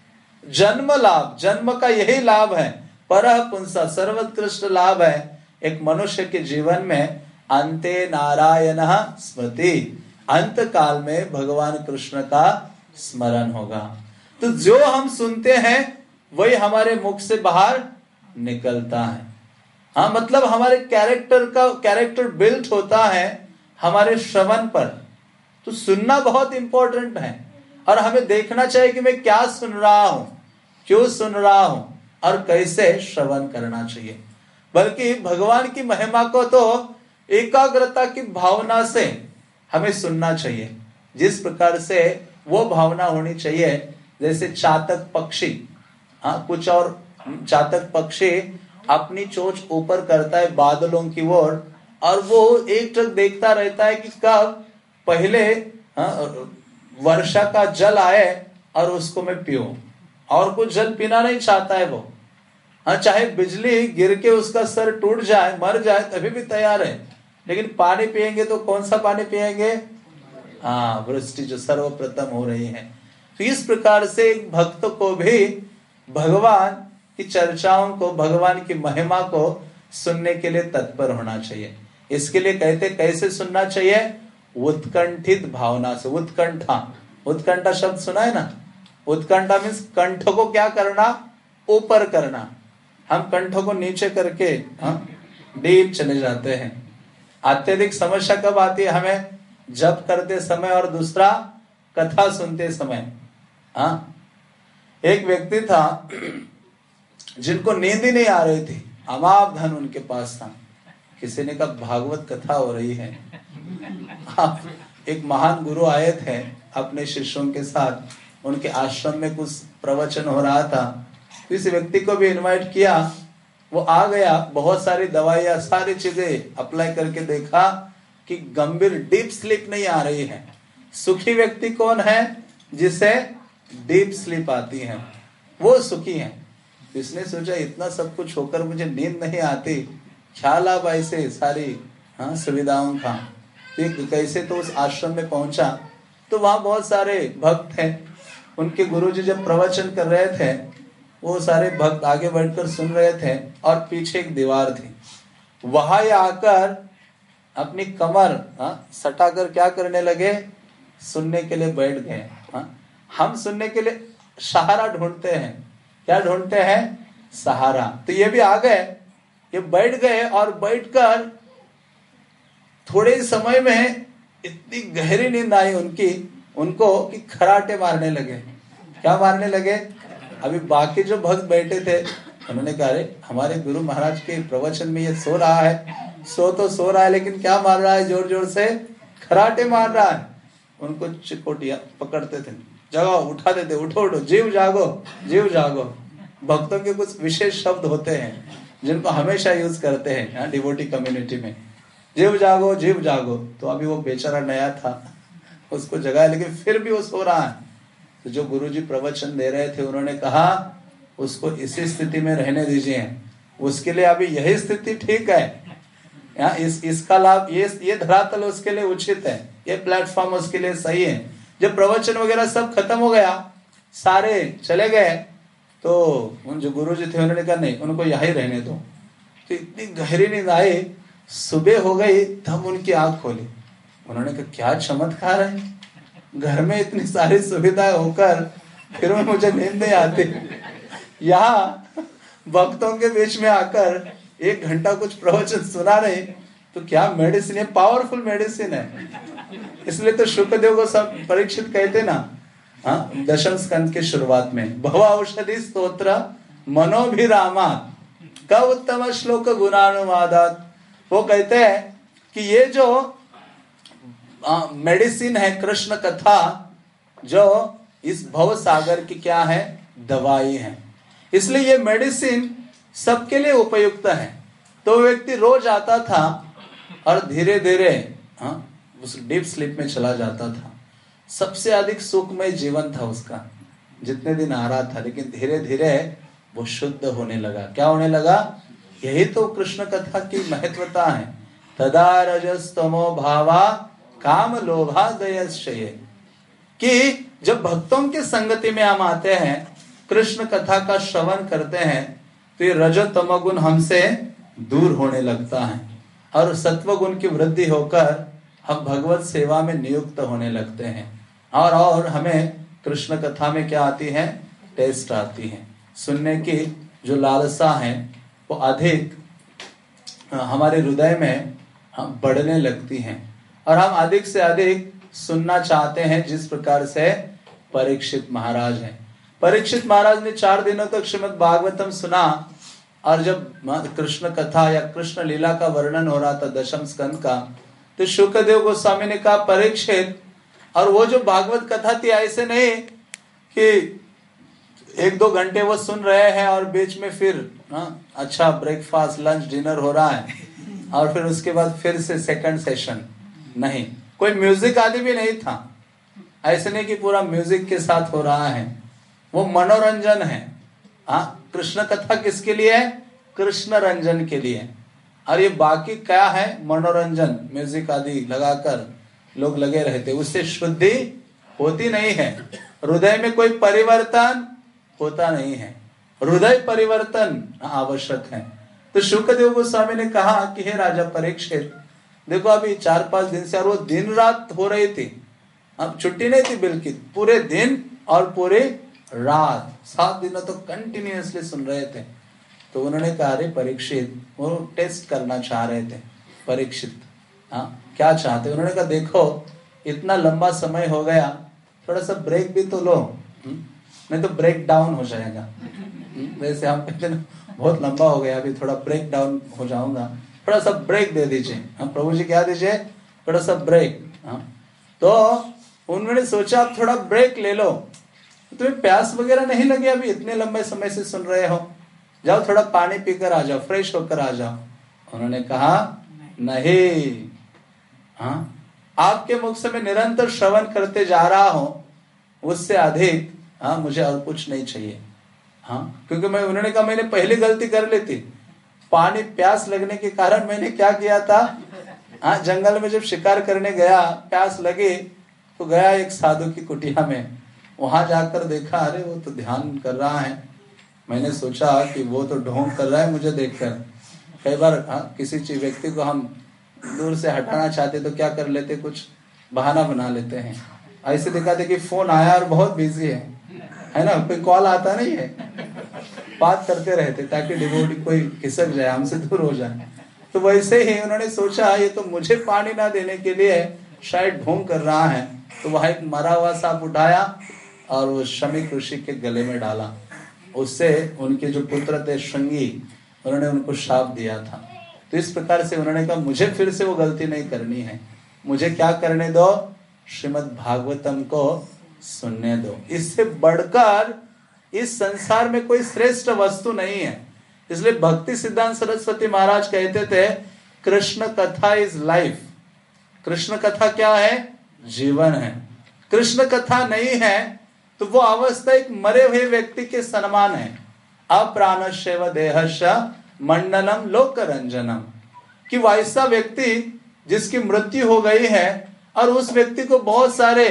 जन्म लाभ, जन्म का यही लाभ है। परः पुंसा, सर्वोत्कृष्ट लाभ है एक मनुष्य के जीवन में। अंते नारायण स्मृति, अंत काल में भगवान कृष्ण का स्मरण होगा। तो जो हम सुनते हैं वही हमारे मुख से बाहर निकलता है। हाँ, मतलब हमारे कैरेक्टर बिल्ट होता है हमारे श्रवण पर। तो सुनना बहुत इंपॉर्टेंट है और हमें देखना चाहिए कि मैं क्या सुन रहा हूं, क्यों सुन रहा हूं और कैसे श्रवण करना चाहिए। बल्कि भगवान की महिमा को तो एकाग्रता की भावना से हमें सुनना चाहिए। जिस प्रकार से वो भावना होनी चाहिए जैसे चातक पक्षी, हाँ, कुछ और चातक पक्षी अपनी चोंच ऊपर करता है बादलों की ओर और वो एक टक देखता रहता है कि कब पहले वर्षा का जल आए और उसको मैं पीऊं, और कुछ जल पीना नहीं चाहता है वो। हाँ, चाहे बिजली गिर के उसका सर टूट जाए, मर जाए, तभी भी तैयार है। लेकिन पानी पिएंगे तो कौन सा पानी पिएंगे? हाँ, वृष्टि जो सर्वप्रथम हो रही है। तो इस प्रकार से एक भक्त को भी भगवान की चर्चाओं को, भगवान की महिमा को सुनने के लिए तत्पर होना चाहिए। इसके लिए कहते कैसे सुनना चाहिए? उत्कंठित भावना से। उत्कंठा शब्द सुना है ना? उत्कंठा मीन्स कंठ को क्या करना? ऊपर करना। हम कंठों को नीचे करके डीप चले जाते हैं। अत्यधिक समस्या कब आती है हमें? जप करते समय और दूसरा कथा सुनते समय। एक व्यक्ति था जिनको नींद ही नहीं आ रही थी, अमाप धन उनके पास था। किसी ने कहा भागवत कथा हो रही है। एक महान गुरु आए थे अपने शिष्यों के साथ, उनके आश्रम में कुछ प्रवचन हो रहा था। इस व्यक्ति को भी इनवाइट किया, वो आ गया। बहुत सारी दवाइयां, सारी चीजें अप्लाई करके देखा कि गंभीर डीप स्लीप नहीं आ रही है। सुखी व्यक्ति कौन है? जिसे डीप स्लीप आती है, वो सुखी है। इसने सोचा इतना सब कुछ होकर मुझे नींद नहीं आती, क्या लाभ ऐसे सारी सुविधाओं का। कैसे तो उस आश्रम में पहुंचा तो वहां बहुत सारे भक्त हैं। उनके गुरुजी जब प्रवचन कर रहे थे, वो सारे भक्त आगे बैठकर सुन रहे थे और पीछे एक दीवार थी। वहां आकर अपनी कमर सटाकर क्या करने लगे? सुनने के लिए बैठ गए। हम सुनने के लिए सहारा ढूंढते हैं। क्या ढूंढते हैं? सहारा। तो ये भी आ गए, ये बैठ गए और बैठकर थोड़े समय में इतनी गहरी नींद आई उनको कि खराटे मारने लगे। क्या मारने लगे? अभी बाकी जो भक्त बैठे थे उन्होंने कहा अरे हमारे गुरु महाराज के प्रवचन में ये सो रहा है, सो रहा है, लेकिन क्या मार रहा है? जोर जोर से खराटे मार रहा है। उनको चिकोटिया पकड़ते थे, जगह उठा देते, उठो उठो, जीव जागो, जीव जागो। भक्तों के कुछ विशेष शब्द होते हैं जिनको हमेशा यूज करते हैं डिवोटी कम्युनिटी में। जीव जागो, जीव जागो। तो अभी वो बेचारा नया था, उसको जगाया, लेकिन फिर भी वो सो रहा है। तो जो गुरुजी प्रवचन दे रहे थे उन्होंने कहा उसको इसी स्थिति में रहने दीजिए, उसके लिए अभी यही स्थिति ठीक है। इसका लाभ, ये धरातल उसके लिए उचित है, ये प्लेटफॉर्म उसके लिए सही है। जब प्रवचन वगैरह सब खत्म हो गया, सारे चले गए, तो उन जो गुरुजी थे उन्होंने कहा नहीं, उनको यही रहने दो। तो इतनी गहरी नींद आई, सुबह हो गई तब उनकी आंख खोली। उन्होंने कहा क्या चमत्कार है, घर में इतनी सारी सुविधाएं होकर फिर मुझे नींद नहीं आती। यहाँ भक्तों के बीच में आकर 1 घंटा कुछ प्रवचन सुना नहीं, तो क्या मेडिसिन है, पावरफुल मेडिसिन है। इसलिए तो शुक्रदेव को सब परीक्षित कहते ना, दशम स्कंद के शुरुआत में भव औषधि स्तोत्र मनोभिरामा का उत्तम श्लोक गुणानुवादात। वो कहते हैं कि ये जो मेडिसिन है कृष्ण कथा, जो इस भव सागर की क्या है? दवाई है। इसलिए ये मेडिसिन सबके लिए उपयुक्त है। तो व्यक्ति रोज आता था और धीरे धीरे उस डीप स्लीप में चला जाता था। सबसे अधिक सुखमय जीवन था उसका, जितने दिन आ रहा था, लेकिन धीरे धीरे वो शुद्ध होने लगा। क्या होने लगा? यही तो कृष्ण कथा की महत्वता है। तदा रजस्तमो भावा काम लोभा दयश्चये, कि जब भक्तों के संगति में हम आते हैं कृष्ण कथा का श्रवण करते हैं तो ये रजो तमोगुण हमसे दूर होने लगता है और सत्व गुण की वृद्धि होकर हम भगवत सेवा में नियुक्त होने लगते हैं और हमें कृष्ण कथा में क्या आती है, टेस्ट आती है, सुनने की जो लालसा है वो अधिक हमारे हृदय में हम बढ़ने लगती हैं और हम अधिक से अधिक सुनना चाहते हैं, जिस प्रकार से परीक्षित महाराज हैं। परीक्षित महाराज ने 4 दिनों तक श्रीमद् भागवतम सुना और जब कृष्ण कथा या कृष्ण लीला का वर्णन हो रहा था दशम स्कंद का, तो शुकदेव गोस्वामी ने कहा परीक्षित, और वो जो भागवत कथा थी ऐसे नहीं कि 1-2 घंटे वो सुन रहे हैं और बीच में फिर अच्छा ब्रेकफास्ट लंच डिनर हो रहा है और फिर उसके बाद फिर से सेकंड सेशन, नहीं, कोई म्यूजिक आदि भी नहीं था, ऐसे नहीं कि पूरा म्यूजिक के साथ हो रहा है, वो मनोरंजन है। कृष्ण कथा किसके लिए है, कृष्ण रंजन के लिए, और ये बाकी क्या है, मनोरंजन, म्यूजिक आदि लगाकर लोग लगे रहते, उससे शुद्धि होती नहीं है, हृदय में कोई परिवर्तन होता नहीं है, हृदय परिवर्तन आवश्यक है। तो शुकदेव गोस्वामी ने कहा कि हे राजा परीक्षित, देखो अभी 4-5 दिन से, और वो दिन रात हो रही थी, अब छुट्टी नहीं थी बिल्कुल, पूरे दिन और पूरे रात 7 दिनों तो कंटिन्यूअसली सुन रहे थे। तो उन्होंने कहा अरे परीक्षित, वो टेस्ट करना चाह रहे थे, परीक्षित क्या चाहते, उन्होंने कहा देखो इतना लंबा समय हो गया, थोड़ा सा ब्रेक भी तो लो, नहीं तो ब्रेक डाउन हो जाएगा। वैसे हम कहते हैं बहुत लंबा हो गया, अभी थोड़ा ब्रेक डाउन हो जाऊंगा, थोड़ा सा ब्रेक दे दीजिए। प्रभु जी क्या दीजिए, थोड़ा सा ब्रेक। तो उन्होंने सोचा आप थोड़ा ब्रेक ले लो, तुम्हें प्यास वगैरह नहीं लगी, अभी इतने लंबे समय से सुन रहे हो, जाओ थोड़ा पानी पीकर आ जाओ, फ्रेश होकर आ जाओ। उन्होंने कहा नहीं, आपके मुख से मैं निरंतर श्रवण करते जा रहा हूं, उससे अधिक मुझे और कुछ नहीं चाहिए। क्योंकि उन्होंने कहा मैंने पहली गलती कर ली थी, पानी प्यास लगने के कारण मैंने क्या किया था, जंगल में जब शिकार करने गया, प्यास लगी तो गया एक साधु की कुटिया में, वहां जाकर देखा अरे वो तो ध्यान कर रहा है, मैंने सोचा कि वो तो ढोंग कर रहा है मुझे देखकर। कई बार किसी चीज व्यक्ति को हम दूर से हटाना चाहते तो क्या कर लेते, कुछ बहाना बना लेते हैं, ऐसे दिखाते कि फोन आया और बहुत बिजी है ना, कोई कॉल आता नहीं है, बात करते रहते ताकि डिवोटी कोई खिसक जाए, हमसे दूर हो जाए। तो वैसे ही उन्होंने सोचा ये तो मुझे पानी ना देने के लिए शायद ढोंग कर रहा है, तो वहां एक मरा हुआ सांप उठाया और वो शमीक ऋषि के गले में डाला, उससे उनके जो पुत्र थे श्रृंगी, उन्होंने उनको शाप दिया था। तो इस प्रकार से उन्होंने कहा मुझे फिर से वो गलती नहीं करनी है, मुझे क्या करने दो, श्रीमद् भागवतम को सुनने दो, इससे बढ़कर इस संसार में कोई श्रेष्ठ वस्तु नहीं है। इसलिए भक्ति सिद्धांत सरस्वती महाराज कहते थे कृष्ण कथा इज लाइफ, कृष्ण कथा क्या है, जीवन है। कृष्ण कथा नहीं है तो वो अवस्था एक मरे हुए व्यक्ति के समान है, अप्राणस्यैव देहस्य मंडनम लोकरंजनम, कि वैसा व्यक्ति जिसकी मृत्यु हो गई है और उस व्यक्ति को बहुत सारे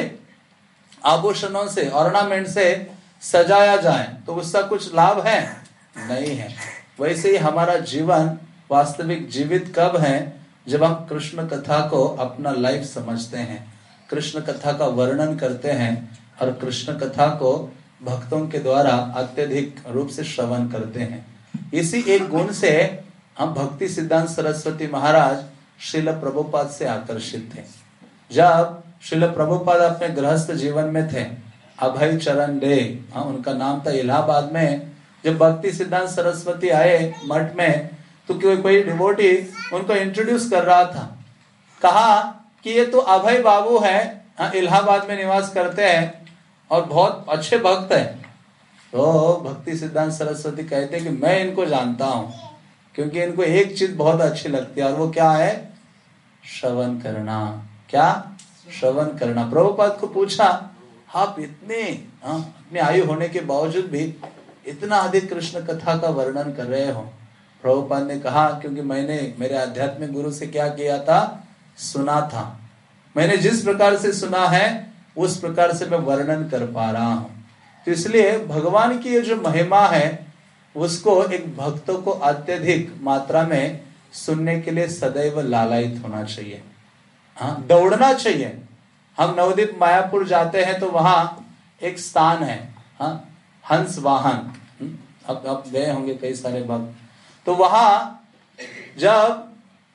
आभूषणों से, ऑर्नामेंट से सजाया जाए तो उसका कुछ लाभ है, नहीं है। वैसे ही हमारा जीवन वास्तविक जीवित कब है, जब हम कृष्ण कथा को अपना लाइफ समझते हैं, कृष्ण कथा का वर्णन करते हैं और कृष्ण कथा को भक्तों के द्वारा अत्यधिक रूप से श्रवण करते हैं। इसी एक गुण से हम भक्ति सिद्धांत सरस्वती महाराज श्रील प्रभुपाद से आकर्षित थे। जब श्रील प्रभुपाद अपने गृहस्थ जीवन में थे, अभय चरण डे उनका नाम था, इलाहाबाद में जब भक्ति सिद्धांत सरस्वती आए मठ में, तो कोई डिवोटी उनको इंट्रोड्यूस कर रहा था, कहा कि ये तो अभय बाबू है, इलाहाबाद में निवास करते हैं और बहुत अच्छे भक्त हैं। तो भक्ति सिद्धांत सरस्वती कहते हैं कि मैं इनको जानता हूं, क्योंकि इनको एक चीज बहुत अच्छी लगती है, और वो क्या है, श्रवण करना। क्या, श्रवण करना। प्रभुपाद को पूछा आप अपनी आयु होने के बावजूद भी इतना अधिक कृष्ण कथा का वर्णन कर रहे हो। प्रभुपाद ने कहा क्योंकि मैंने मेरे आध्यात्मिक गुरु से क्या किया था, सुना था, मैंने जिस प्रकार से सुना है उस प्रकार से मैं वर्णन कर पा रहा हूं। तो इसलिए भगवान की ये जो महिमा है उसको एक भक्तों को अत्यधिक मात्रा में सुनने के लिए सदैव लालायित होना चाहिए, हाँ, दौड़ना चाहिए। हम नवद्वीप मायापुर जाते हैं तो वहां एक स्थान है, हाँ, हंस वाहन, अब गए होंगे कई सारे भक्त। तो वहां जब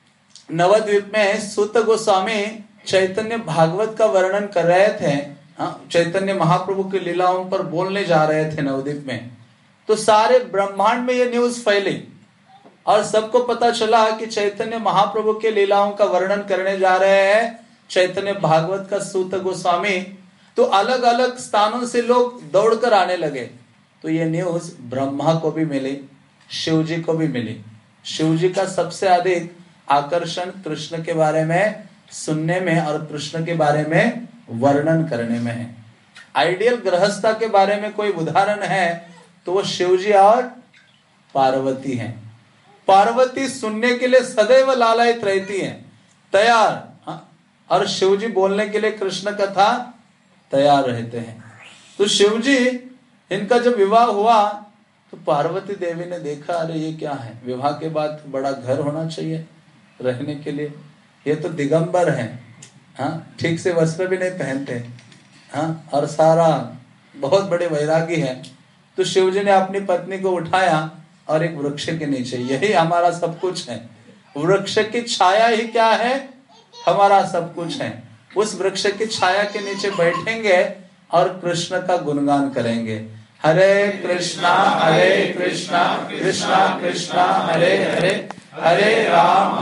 नवद्वीप में सूत गोस्वामी चैतन्य भागवत का वर्णन कर रहे थे, हाँ, चैतन्य महाप्रभु की लीलाओं पर बोलने जा रहे थे नवद्वीप में, तो सारे ब्रह्मांड में ये न्यूज फैली और सबको पता चला कि चैतन्य महाप्रभु के लीलाओं का वर्णन करने जा रहे हैं चैतन्य भागवत का सूत गोस्वामी। तो अलग अलग स्थानों से लोग दौड़कर आने लगे। तो ये न्यूज ब्रह्मा को भी मिली, शिव जी को भी मिली। शिव जी का सबसे अधिक आकर्षण कृष्ण के बारे में सुनने में और कृष्ण के बारे में वर्णन करने में है। आइडियल गृहस्था के बारे में कोई उदाहरण है तो वो शिव जी और पार्वती हैं। पार्वती सुनने के लिए सदैव लालायित रहती हैं, तैयार, और शिव जी बोलने के लिए कृष्ण कथा तैयार रहते हैं। तो शिव जी इनका जब विवाह हुआ तो पार्वती देवी ने देखा, अरे ये क्या है, विवाह के बाद बड़ा घर होना चाहिए रहने के लिए, ये तो दिगंबर है, हाँ, ठीक से वस्त्र भी नहीं पहनते, हाँ, और सारा बहुत बड़े वैरागी है। तो शिव जी ने अपनी पत्नी को उठाया और एक वृक्ष के नीचे, यही हमारा सब कुछ है, वृक्ष की छाया ही क्या है, हमारा सब कुछ है, उस वृक्ष की छाया के नीचे बैठेंगे और कृष्ण का गुणगान करेंगे। हरे कृष्णा कृष्णा कृष्णा हरे हरे, हरे राम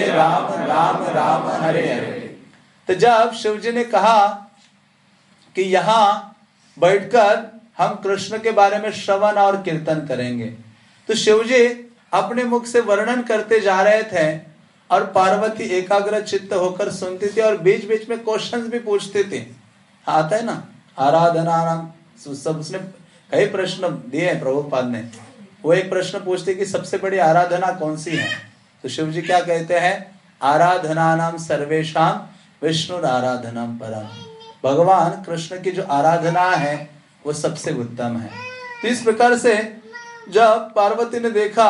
राम राम हरे हरे। तो जब शिव जी ने कहा कि यहाँ बैठकर हम कृष्ण के बारे में श्रवण और कीर्तन करेंगे, तो शिव जी अपने मुख से वर्णन करते जा रहे थे और पार्वती एकाग्र चित्त होकर सुनती थी और बीच बीच में क्वेश्चंस भी पूछती थी। आता है ना आराधना नाम, सब उसने कई प्रश्न दिए हैं प्रभुपाद ने। वो एक प्रश्न पूछते कि सबसे बड़ी आराधना कौन सी है, तो शिव जी क्या कहते हैं, आराधना नाम सर्वेशाम विष्णु आराधनाम परम। भगवान कृष्ण की जो आराधना है वो सबसे उत्तम है। तो इस प्रकार से जब पार्वती ने देखा,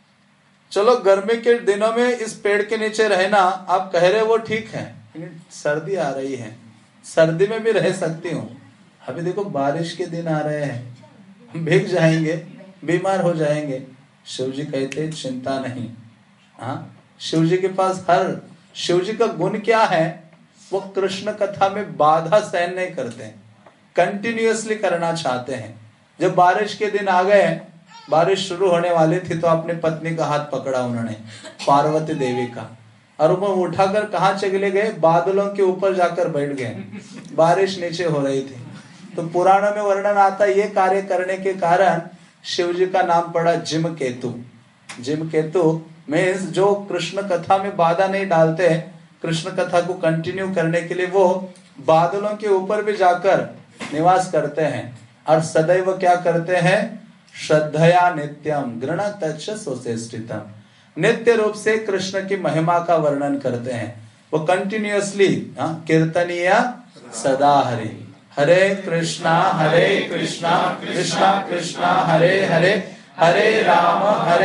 चलो गर्मी के दिनों में इस पेड़ के नीचे रहना आप कह रहे वो ठीक है, लेकिन सर्दी आ रही है, सर्दी में भी रह सकती हूँ, अभी देखो बारिश के दिन आ रहे हैं, हम भीग जाएंगे, बीमार हो जाएंगे। शिव जी कहते चिंता नहीं, हाँ, शिव जी के पास हर, शिव जी का गुण क्या है, वो कृष्ण कथा में बाधा सहन नहीं करते, कंटिन्यूअसली करना चाहते हैं। जब बारिश के दिन आ गए, बारिश शुरू होने वाली थी, तो अपनी पत्नी का हाथ पकड़ा उन्होंने, पार्वती देवी का, और वो उठाकर कहाँ चले गए, बादलों के ऊपर जाकर बैठ गए, बारिश नीचे हो रही थी। तो पुराणों में वर्णन आता है, ये कार्य करने के कारण शिव जी का नाम पड़ा जिम केतु। जिम केतु मीन्स जो कृष्ण कथा में बाधा नहीं डालते, कृष्ण कथा को कंटिन्यू करने के लिए वो बादलों के ऊपर भी जाकर निवास करते हैं और सदैव क्या करते हैं, श्रद्धया नित्यम गृणतच्च सुचेष्टितम, नित्य रूप से कृष्ण की महिमा का वर्णन करते हैं। वो कंटिन्यूअसली कीर्तनीय सदा हरि, हरे कृष्णा कृष्णा कृष्णा हरे हरे, हरे राम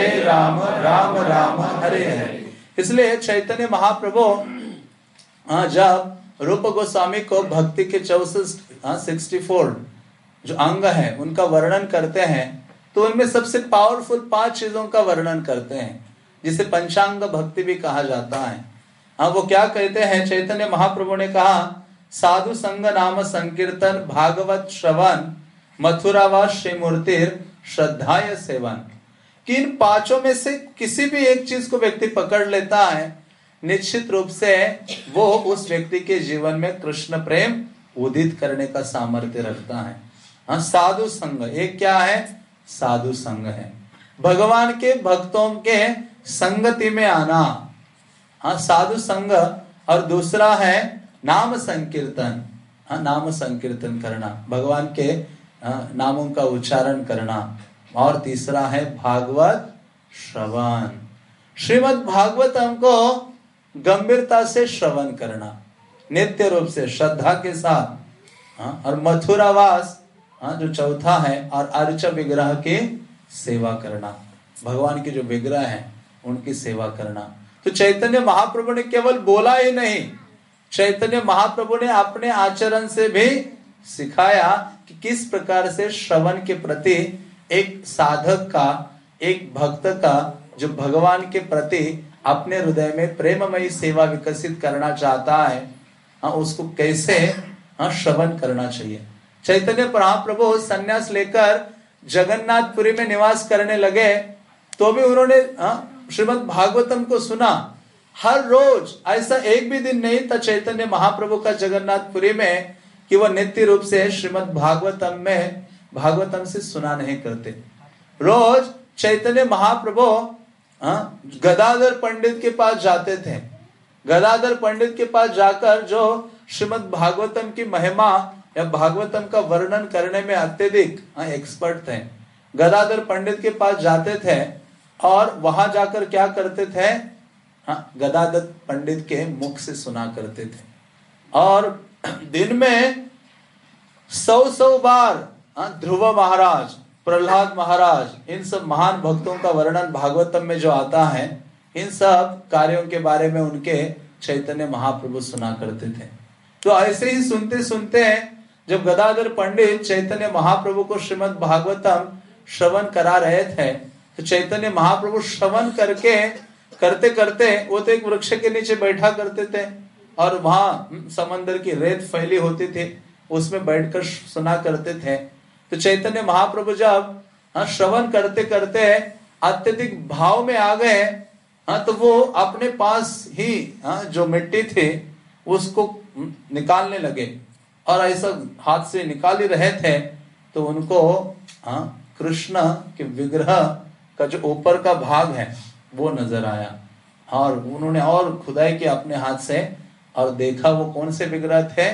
राम राम हरे हरे। इसलिए चैतन्य महाप्रभु जब रूप गोस्वामी को भक्ति के 64 जो अंग है उनका वर्णन करते हैं, तो उनमें सबसे पावरफुल 5 चीजों का वर्णन करते हैं, जिसे पंचांग भक्ति भी कहा जाता है। वो क्या कहते हैं, चैतन्य महाप्रभु ने कहा, साधु संग नाम संकीर्तन भागवत श्रवण मथुरावास श्री मूर्तिर श्रद्धाय सेवन। कि इन 5 में से किसी भी एक चीज को व्यक्ति पकड़ लेता है, निश्चित रूप से वो उस व्यक्ति के जीवन में कृष्ण प्रेम उदित करने का सामर्थ्य रखता है। साधु संग, एक क्या है, साधु संग है, भगवान के भक्तों के संगति में आना, साधु संग। और दूसरा है नाम संकीर्तन, नाम संकीर्तन करना, भगवान के नामों का उच्चारण करना। और तीसरा है भागवत श्रवण, श्रीमद् भागवतम को गंभीरता से श्रवण करना, नित्य रूप से श्रद्धा के साथ। और मथुरावास जो चौथा है, और अर्च विग्रह के सेवा करना, भगवान के जो विग्रह हैं उनकी सेवा करना। तो चैतन्य महाप्रभु ने केवल बोला ही नहीं, चैतन्य महाप्रभु ने अपने आचरण से भी सिखाया कि किस प्रकार से श्रवण के प्रति एक साधक का, एक भक्त का जो भगवान के प्रति अपने हृदय में प्रेममयी सेवा विकसित करना चाहता है, उसको कैसे श्रवण करना चाहिए। चैतन्य महाप्रभु संन्यास लेकर जगन्नाथपुरी में निवास करने लगे तो भी उन्होंने श्रीमद् भागवतम को सुना हर रोज। ऐसा एक भी दिन नहीं था चैतन्य महाप्रभु का जगन्नाथपुरी में कि वह नित्य रूप से श्रीमद् भागवतम में भागवतम से सुना नहीं करते। रोज चैतन्य महाप्रभु गदाधर पंडित के पास जाते थे। गदाधर पंडित के पास जाकर जो श्रीमद् भागवतम की महिमा या भागवतम का वर्णन करने में अत्यधिक एक्सपर्ट थे, गदाधर पंडित के पास जाते थे और वहां जाकर क्या करते थे, गदाधर पंडित के मुख से सुना करते थे। और दिन में 100 बार ध्रुव महाराज, प्रहलाद महाराज, इन सब महान भक्तों का वर्णन भागवतम में जो आता है, इन सब कार्यों के बारे में उनके चैतन्य महाप्रभु सुना करते थे। तो ऐसे ही सुनते सुनते जब गदाधर पंडित चैतन्य महाप्रभु को श्रीमद् भागवतम श्रवण करा रहे थे, तो चैतन्य महाप्रभु श्रवण करते करते वो तो एक वृक्ष के नीचे बैठा करते थे और वहां समंदर की रेत फैली होती थी, उसमें बैठकर सुना करते थे। तो चैतन्य महाप्रभु जब श्रवण करते करते अत्यधिक भाव में आ गए, तो वो अपने पास ही जो मिट्टी थी उसको निकालने लगे और ऐसा हाथ से निकाल ही रहे थे तो उनको कृष्ण के विग्रह का जो ऊपर का भाग है वो नजर आया और उन्होंने और खुदाई की अपने हाथ से और देखा वो कौन से विग्रह थे,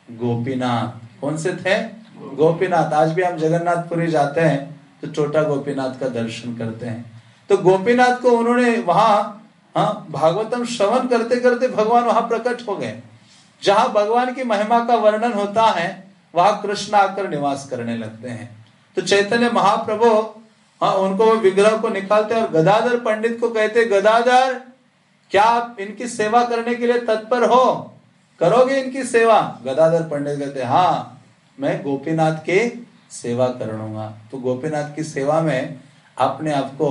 गोपीनाथ। कौन से थे? गोपीनाथ। आज भी हम जगन्नाथपुरी जाते हैं तो छोटा गोपीनाथ का दर्शन करते हैं। तो गोपीनाथ को उन्होंने वहां भागवतम श्रवण करते करते भगवान वहां प्रकट हो गए। जहां भगवान की महिमा का वर्णन होता है वहां कृष्ण आकर निवास करने लगते हैं। तो चैतन्य महाप्रभु उनको विग्रह को निकालते और गदाधर पंडित को कहते, गदाधर क्या आप इनकी सेवा करने के लिए तत्पर हो, करोगे इनकी सेवा? गदाधर पंडित कहते, हाँ मैं गोपीनाथ की सेवा करूंगा। तो गोपीनाथ की सेवा में अपने आप को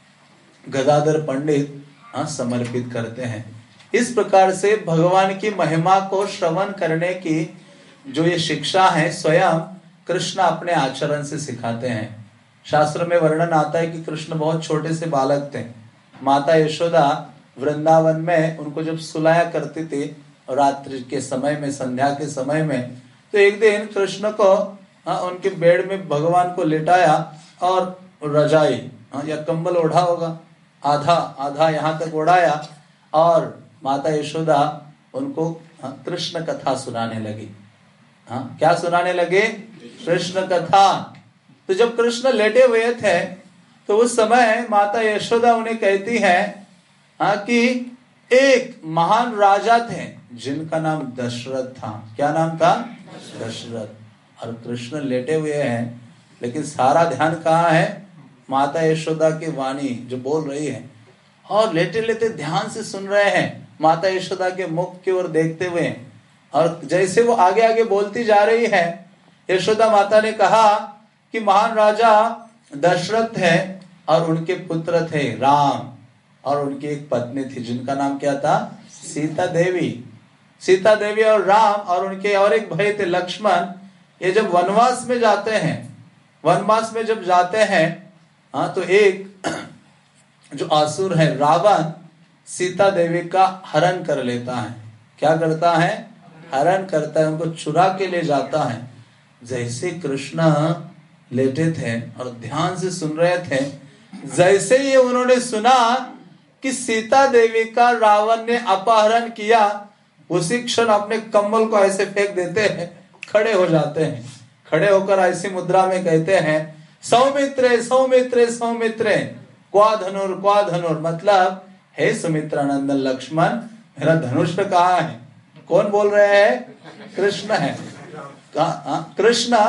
गदाधर पंडित समर्पित करते हैं। इस प्रकार से भगवान की महिमा को श्रवण करने की जो ये शिक्षा है स्वयं कृष्ण अपने आचरण से सिखाते हैं। शास्त्र में वर्णन आता है कि कृष्ण बहुत छोटे से बालक थे। माता यशोदा वृंदावन में उनको जब सुलाया करती थी रात्रि के समय में, संध्या के समय में, तो एक दिन कृष्ण को उनके बेड में भगवान को लेटाया और रजाई या कंबल ओढ़ा होगा, आधा आधा यहाँ तक ओढ़ाया और माता यशोदा उनको कृष्ण कथा सुनाने लगी। क्या सुनाने लगे? कृष्ण कथा। तो जब कृष्ण लेटे हुए थे तो उस समय माता यशोदा उन्हें कहती है कि एक महान राजा थे जिनका नाम दशरथ था। क्या नाम था? दशरथ। और कृष्ण लेटे हुए हैं लेकिन सारा ध्यान कहाँ है? माता यशोदा की वाणी जो बोल रही है और लेटे लेटे ध्यान से सुन रहे हैं, माता यशोदा के मुख की ओर देखते हुए। और जैसे वो आगे आगे बोलती जा रही है, यशोदा माता ने कहा कि महान राजा दशरथ थे और उनके पुत्र थे राम और उनकी एक पत्नी थी जिनका नाम क्या था? सीता देवी। सीता देवी और राम और उनके और एक भाई थे लक्ष्मण। ये जब वनवास में जाते हैं, वनवास में जब जाते हैं तो एक जो असुर है रावण सीता देवी का हरण कर लेता है। क्या करता है? हरण करता है, उनको चुरा के ले जाता है। जैसे कृष्ण लेटे थे और ध्यान से सुन रहे थे, जैसे ही उन्होंने सुना कि सीता देवी का रावण ने अपहरण किया, उसी क्षण अपने कंबल को ऐसे फेंक देते हैं, खड़े हो जाते हैं। खड़े होकर ऐसी मुद्रा में कहते हैं, सौमित्रे सौमित्रे सौमित्रे क्वा धनुर, मतलब हे सुमित्रानंदन लक्ष्मण, मेरा धनुष कहाँ है? कौन बोल रहे हैं? कृष्ण है। कृष्ण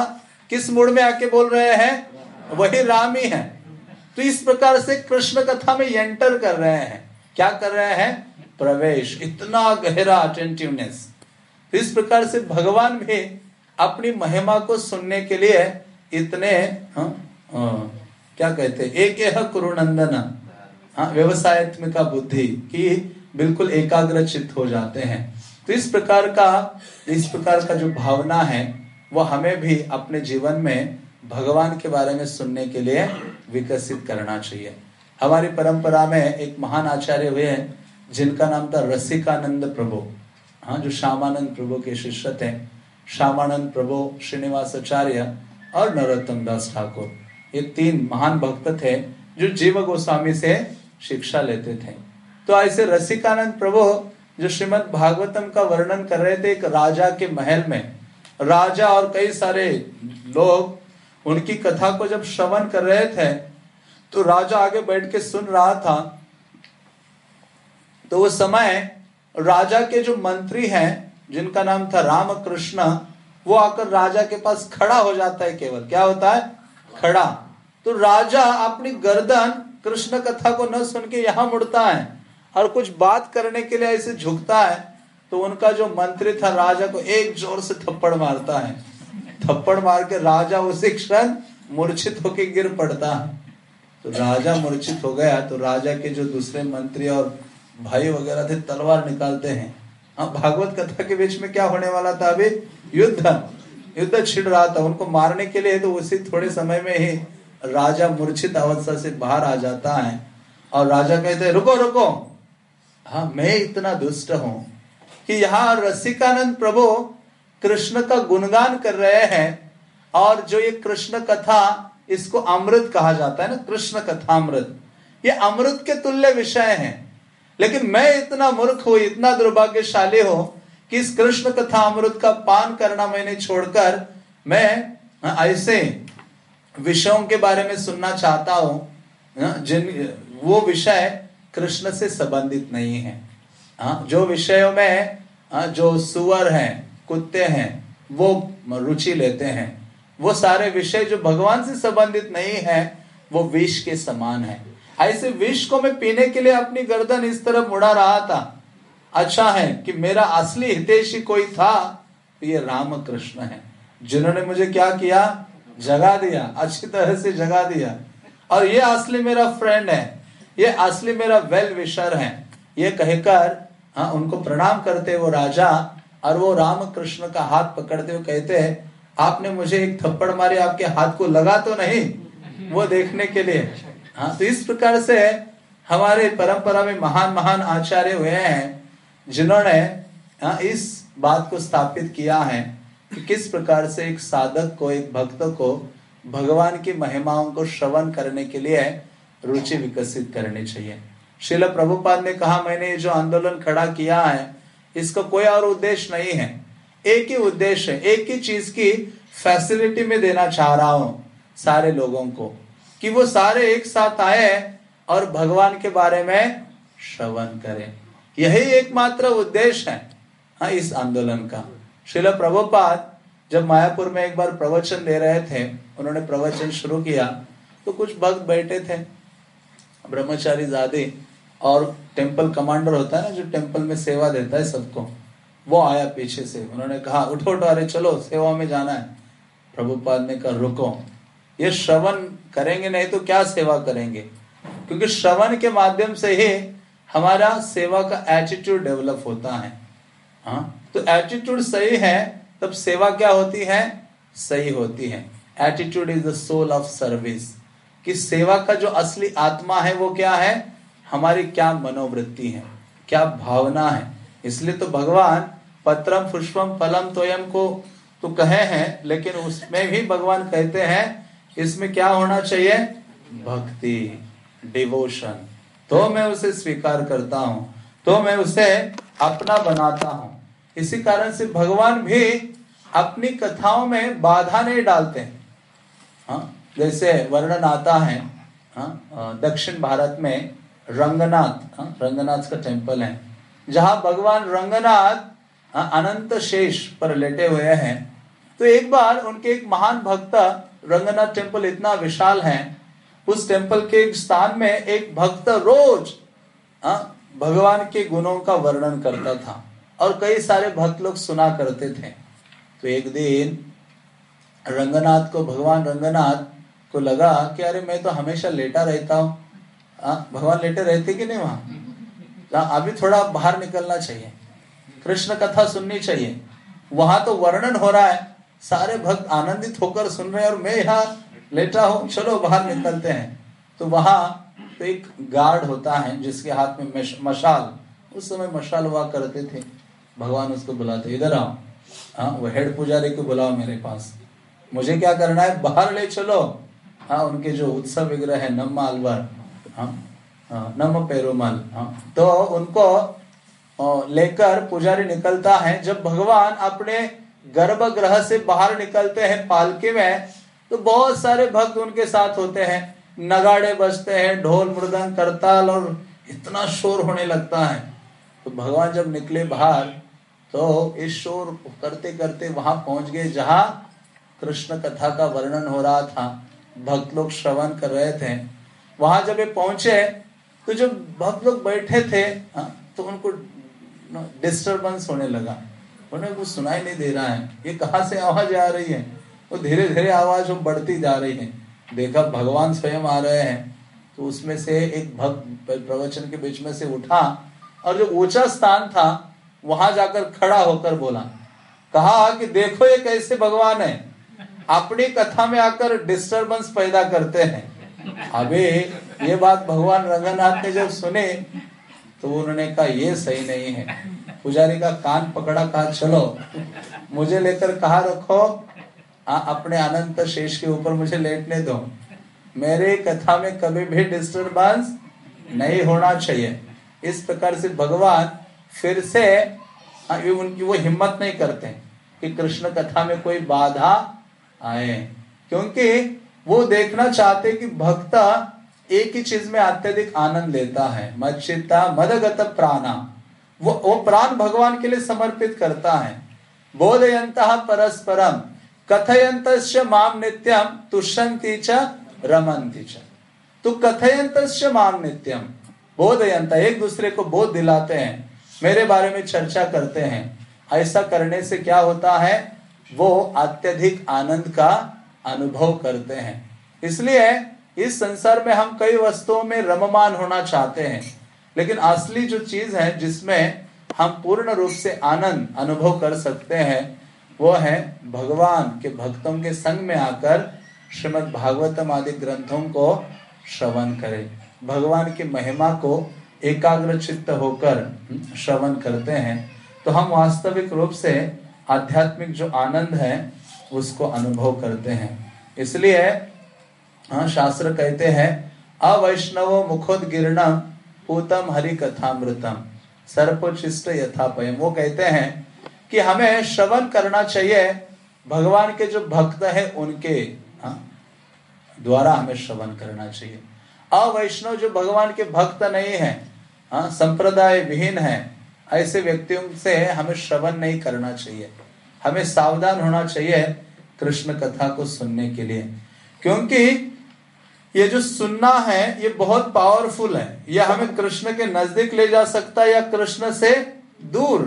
किस मूड में आके बोल रहे हैं? वही राम ही है। तो इस प्रकार से कृष्ण कथा में एंटर कर रहे हैं। क्या कर रहे हैं? प्रवेश। इतना गहरा अटेंटिवनेस। तो इस प्रकार से भगवान भी अपनी महिमा को सुनने के लिए इतने क्या कहते हैं, एक यह कुरुनंदन व्यवसायत्मिका बुद्धि की बिल्कुल एकाग्रचित्त हो जाते हैं। तो इस प्रकार का जो भावना है वो हमें भी अपने जीवन में भगवान के बारे में सुनने के लिए विकसित करना चाहिए। हमारी परंपरा में एक महान आचार्य हुए हैं जिनका नाम था रसिकानंद प्रभु। जो श्यामानंद प्रभु के शिष्य थे। श्यामानंद प्रभु, श्रीनिवासाचार्य और नरोत्तम दास ठाकुर, ये 3 महान भक्त थे जो जीव गोस्वामी से शिक्षा लेते थे। तो ऐसे रसिकानंद प्रभु जो श्रीमद् भागवतम का वर्णन कर रहे थे, एक राजा के महल में राजा और कई सारे लोग उनकी कथा को जब श्रवण कर रहे थे, तो राजा आगे बैठ के सुन रहा था। तो उस समय राजा के जो मंत्री हैं जिनका नाम था रामकृष्ण, वो आकर राजा के पास खड़ा हो जाता है। केवल क्या होता है? खड़ा। तो राजा अपनी गर्दन कृष्ण कथा को न सुन के यहां मुड़ता है और कुछ बात करने के लिए ऐसे झुकता है। तो उनका जो मंत्री था राजा को एक जोर से थप्पड़ मारता है। थप्पड़ मार के राजा उसी क्षण मूर्छित होकर गिर पड़ता है। तो राजा मूर्छित हो गया। तो राजा के जो दूसरे मंत्री और भाई वगैरह थे तलवार निकालते हैं। भागवत कथा के बीच में क्या होने वाला था? अभी युद्ध छिड़ रहा था उनको मारने के लिए। तो उसी थोड़े समय में ही राजा मूर्छित अवस्था से बाहर आ जाता है और राजा कहते हैं रुको रुको, मैं इतना दुष्ट हूं कि यहाँ रसिकानंद प्रभु कृष्ण का गुणगान कर रहे हैं। और जो ये कृष्ण कथा, इसको अमृत कहा जाता है ना, कृष्ण कथा अमृत, ये अमृत के तुल्य विषय हैं। लेकिन मैं इतना मूर्ख हूं, इतना दुर्भाग्यशाली हूं कि इस कृष्ण कथा अमृत का पान करना मैंने छोड़कर मैं ऐसे विषयों के बारे में सुनना चाहता हूं जिन वो विषय कृष्ण से संबंधित नहीं है। जो विषयों में जो सुअर हैं, कुत्ते हैं, वो रुचि लेते हैं, वो सारे विषय जो भगवान से संबंधित नहीं है वो विष के समान है। ऐसे विष को मैं पीने के लिए अपनी गर्दन इस तरफ मुड़ा रहा था। अच्छा है कि मेरा असली हितैषी कोई था, तो ये राम कृष्ण है जिन्होंने मुझे क्या किया? जगा दिया, अच्छी तरह से जगा दिया। और ये असली मेरा फ्रेंड है, ये असली मेरा वेल विशर है। ये कहकर उनको प्रणाम करते वो राजा, और वो राम कृष्ण का हाथ पकड़ते हुए कहते हैं आपने मुझे एक थप्पड़ मारे, आपके हाथ को लगा तो नहीं? वो देखने के लिए। तो इस प्रकार से हमारे परंपरा में महान महान आचार्य हुए हैं जिन्होंने इस बात को स्थापित किया है कि किस प्रकार से एक साधक को, एक भक्त को भगवान की महिमाओं को श्रवण करने के लिए रुचि विकसित करनी चाहिए। श्रील प्रभुपाद ने कहा मैंने जो आंदोलन खड़ा किया है इसका कोई और उद्देश्य नहीं है, एक ही उद्देश्य है, एक ही चीज की फैसिलिटी में देना चाह रहा हूं सारे लोगों को कि वो सारे एक साथ आए और भगवान के बारे में श्रवण करें। यही एकमात्र उद्देश्य है इस आंदोलन का। श्रील प्रभुपाद जब मायापुर में एक बार प्रवचन दे रहे थे, उन्होंने प्रवचन शुरू किया तो कुछ भक्त बैठे थे, ब्रह्मचारी ज़ादे, और टेम्पल कमांडर होता है ना जो टेम्पल में सेवा देता है सबको, वो आया पीछे से। उन्होंने कहा उठो उठो, अरे चलो सेवा में जाना है। प्रभुपाद ने कहा रुको, ये श्रवण करेंगे नहीं तो क्या सेवा करेंगे, क्योंकि श्रवण के माध्यम से ही हमारा सेवा का एटीट्यूड डेवलप होता है। तो एटीट्यूड सही है तब सेवा क्या होती है? सही होती है। Attitude is the soul of service, कि सेवा का जो असली आत्मा है वो क्या है? हमारी क्या मनोवृत्ति है, क्या भावना है। इसलिए तो भगवान पत्रम पुष्पम फलम तोयम को तो कहे हैं, लेकिन उसमें भी भगवान कहते हैं इसमें क्या होना चाहिए? भक्ति, डिवोशन। तो मैं उसे स्वीकार करता हूं, तो मैं उसे अपना बनाता हूं। इसी कारण से भगवान भी अपनी कथाओं में बाधा नहीं डालते हैं। जैसे वर्णन आता है दक्षिण भारत में रंगनाथ का टेम्पल है, जहां भगवान रंगनाथ अनंत शेष पर लेटे हुए हैं। तो एक बार उनके एक महान भक्त, रंगनाथ टेम्पल इतना विशाल है, उस टेम्पल के एक स्थान में एक भक्त रोज भगवान के गुणों का वर्णन करता था और कई सारे भक्त लोग सुना करते थे। तो एक दिन रंगनाथ को, भगवान रंगनाथ को लगा कि अरे मैं तो हमेशा लेटा रहता हूँ, भगवान लेटे रहते कि नहीं वहां, अभी थोड़ा बाहर निकलना चाहिए, कृष्ण कथा सुननी चाहिए। वहां तो वर्णन हो रहा है, सारे भक्त आनंदित होकर सुन रहे हैं और मैं यहाँ लेटा हूं, चलो बाहर निकलते हैं। तो वहां तो एक गार्ड होता है जिसके हाथ में मशाल, उस समय मशाल हुआ करते थे। भगवान उसको बुलाते, इधर आओ, वो हेड पुजारी को बुलाओ मेरे पास, मुझे क्या करना है, बाहर ले चलो। उनके जो उत्सव विग्रह है नम्मा अलवर, नम पेरुमल, तो उनको लेकर पुजारी निकलता है। जब भगवान अपने गर्भगृह से बाहर निकलते हैं पालकी में, तो बहुत सारे भक्त उनके साथ होते हैं, नगाड़े बजते हैं, ढोल मृदंग करताल, और इतना शोर होने लगता है। तो भगवान जब निकले बाहर, तो इस शोर करते करते वहां पहुंच गए जहां कृष्ण कथा का वर्णन हो रहा था, भक्त लोग श्रवण कर रहे थे। वहां जब ये पहुंचे, तो जब भक्त लोग बैठे थे तो उनको डिस्टरबेंस होने लगा, उन्हें कुछ सुनाई नहीं दे रहा है, ये कहाँ से आवाज आ रही है। वो धीरे धीरे आवाज बढ़ती जा रही है। देखा भगवान स्वयं आ रहे हैं, तो उसमें से एक भक्त प्रवचन के बीच में से उठा और जो ऊंचा स्थान था वहां जाकर खड़ा होकर बोला, कहा कि देखो ये कैसे भगवान है, अपनी कथा में आकर डिस्टरबेंस पैदा करते हैं। अबे ये बात भगवान रंगनाथ ने जब सुने, तो उन्होंने कहा ये सही नहीं है। पुजारी का कान पकड़ा, कहा चलो मुझे लेकर कहा रखो, अपने अनंत शेष के ऊपर मुझे लेटने दो, मेरे कथा में कभी भी डिस्टरबेंस नहीं होना चाहिए। इस प्रकार से भगवान फिर से उनकी वो हिम्मत नहीं करते कि कृष्ण कथा में कोई बाधा आए, क्योंकि वो देखना चाहते कि भक्त एक ही चीज में अत्यधिक आनंद लेता है, मच्चित्ता मदगत प्राणा, वो प्राण भगवान के लिए समर्पित करता है। बोधयन्तः परस्परम कथयन्तस्य माम नित्यम तुष्यन्ति च रमन्ति च। तो कथयन्तस्य माम नित्यम, बोधयन्त, एक दूसरे को बोध दिलाते हैं, मेरे बारे में चर्चा करते हैं। ऐसा करने से क्या होता है, वो अत्यधिक आनंद का अनुभव करते हैं। इसलिए इस संसार में हम कई वस्तुओं में रममान होना चाहते हैं, लेकिन असली जो चीज है जिसमें हम पूर्ण रूप से आनंद अनुभव कर सकते हैं, वो है भगवान के भक्तों के संग में आकर श्रीमद् भागवतम आदि ग्रंथों को श्रवण करें, भगवान की महिमा को एकाग्र चित्त होकर श्रवण करते हैं, तो हम वास्तविक रूप से आध्यात्मिक जो आनंद है उसको अनुभव करते हैं। इसलिए शास्त्र कहते हैं, अवैष्णव मुखोदगीर्णम पूतम हरि कथामृतम सर्पोचिष्ट यथापयम। वो कहते हैं कि हमें श्रवण करना चाहिए, भगवान के जो भक्त हैं उनके द्वारा हमें श्रवण करना चाहिए। अवैष्णव जो भगवान के भक्त नहीं है, संप्रदाय विहीन है, ऐसे व्यक्तियों से हमें श्रवण नहीं करना चाहिए। हमें सावधान होना चाहिए कृष्ण कथा को सुनने के लिए, क्योंकि ये जो सुनना है ये बहुत पावरफुल है। यह हमें कृष्ण के नजदीक ले जा सकता है या कृष्ण से दूर।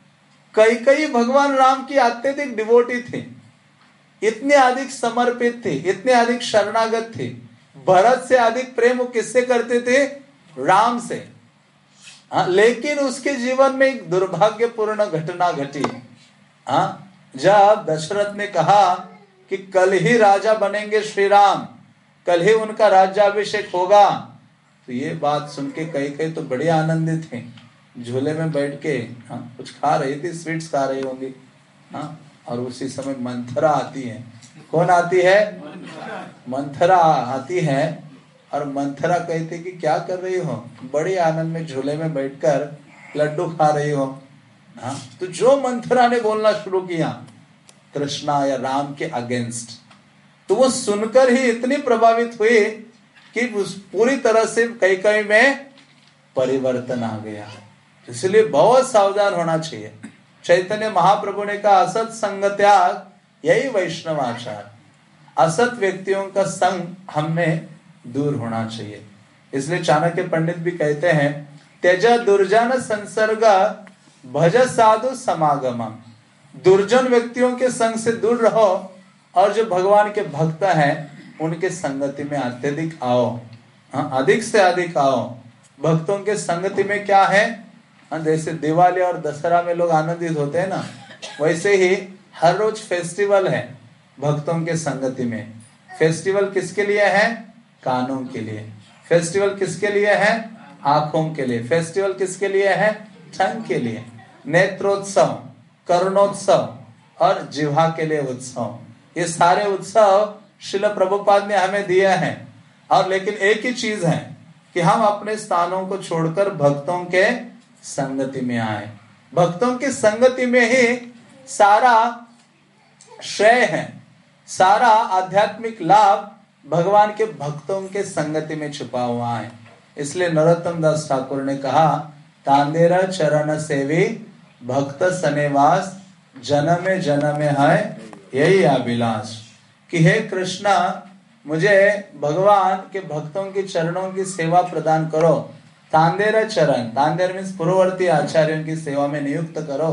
कई भगवान राम की अत्यधिक डिवोटी थी, इतने अधिक समर्पित थे, इतने अधिक शरणागत थे। भरत से अधिक प्रेम वो किससे करते थे, राम से। लेकिन उसके जीवन में एक दुर्भाग्यपूर्ण घटना घटी। जब दशरथ ने कहा कि कल ही राजा बनेंगे श्री राम, कल ही उनका राज्याभिषेक होगा, तो ये बात सुन के कई तो बड़े आनंदित थे, झूले में बैठ के कुछ खा रही थी, स्वीट्स खा रही होंगी। और उसी समय मंथरा आती है। कौन आती है, मंथरा आती है। और मंथरा कहती कि क्या कर रही हो, बड़े आनंद में झूले में बैठकर लड्डू खा रही हो। तो जो मंथरा ने बोलना शुरू किया कृष्णा या राम के अगेंस्ट, तो वो सुनकर ही इतनी प्रभावित हुई कि उस पूरी तरह से कई में परिवर्तन आ गया। इसलिए बहुत सावधान होना चाहिए। चैतन्य महाप्रभु ने कहा, असत संग त्याग यही वैष्णवाचार। असत व्यक्तियों का संग हमें दूर होना चाहिए। इसलिए चाणक्य पंडित भी कहते हैं, त्यज दुर्जन संसर्ग भज साधु समागमम। दुर्जन व्यक्तियों के संग से दूर रहो और जो भगवान के भक्त हैं उनके संगति में अत्यधिक आओ। अधिक से अधिक आओ। भक्तों के संगति में क्या है, जैसे दिवाली और दशहरा में लोग आनंदित होते हैं ना, वैसे ही हर रोज फेस्टिवल है भक्तों के संगति में। फेस्टिवल किसके लिए है? कानों के लिए। फेस्टिवल किसके लिए है? आंखों के लिए। फेस्टिवल किसके लिए है? टंग के लिए। नेत्रोत्सव, कर्णोत्सव और जिह्वा के लिए उत्सव। ये सारे उत्सव श्रील प्रभुपाद ने हमें दिए हैं। और लेकिन एक ही चीज है कि हम अपने स्थानों को छोड़कर भक्तों के संगति में आए। भक्तों की संगति में ही सारा श्रेय है, सारा आध्यात्मिक लाभ भगवान के भक्तों के संगति में छुपा हुआ है। इसलिए नरोत्तम दास ठाकुर ने कहा, तांदेरा चरण सेवी भक्त सनेवास, जन्मे जन्मे है यही अभिलाष। कि हे कृष्णा, मुझे भगवान के भक्तों की चरणों की सेवा प्रदान करो। तांदेरा चरण, तांदेर मीन्स पूर्ववर्ती आचार्यों की सेवा में नियुक्त करो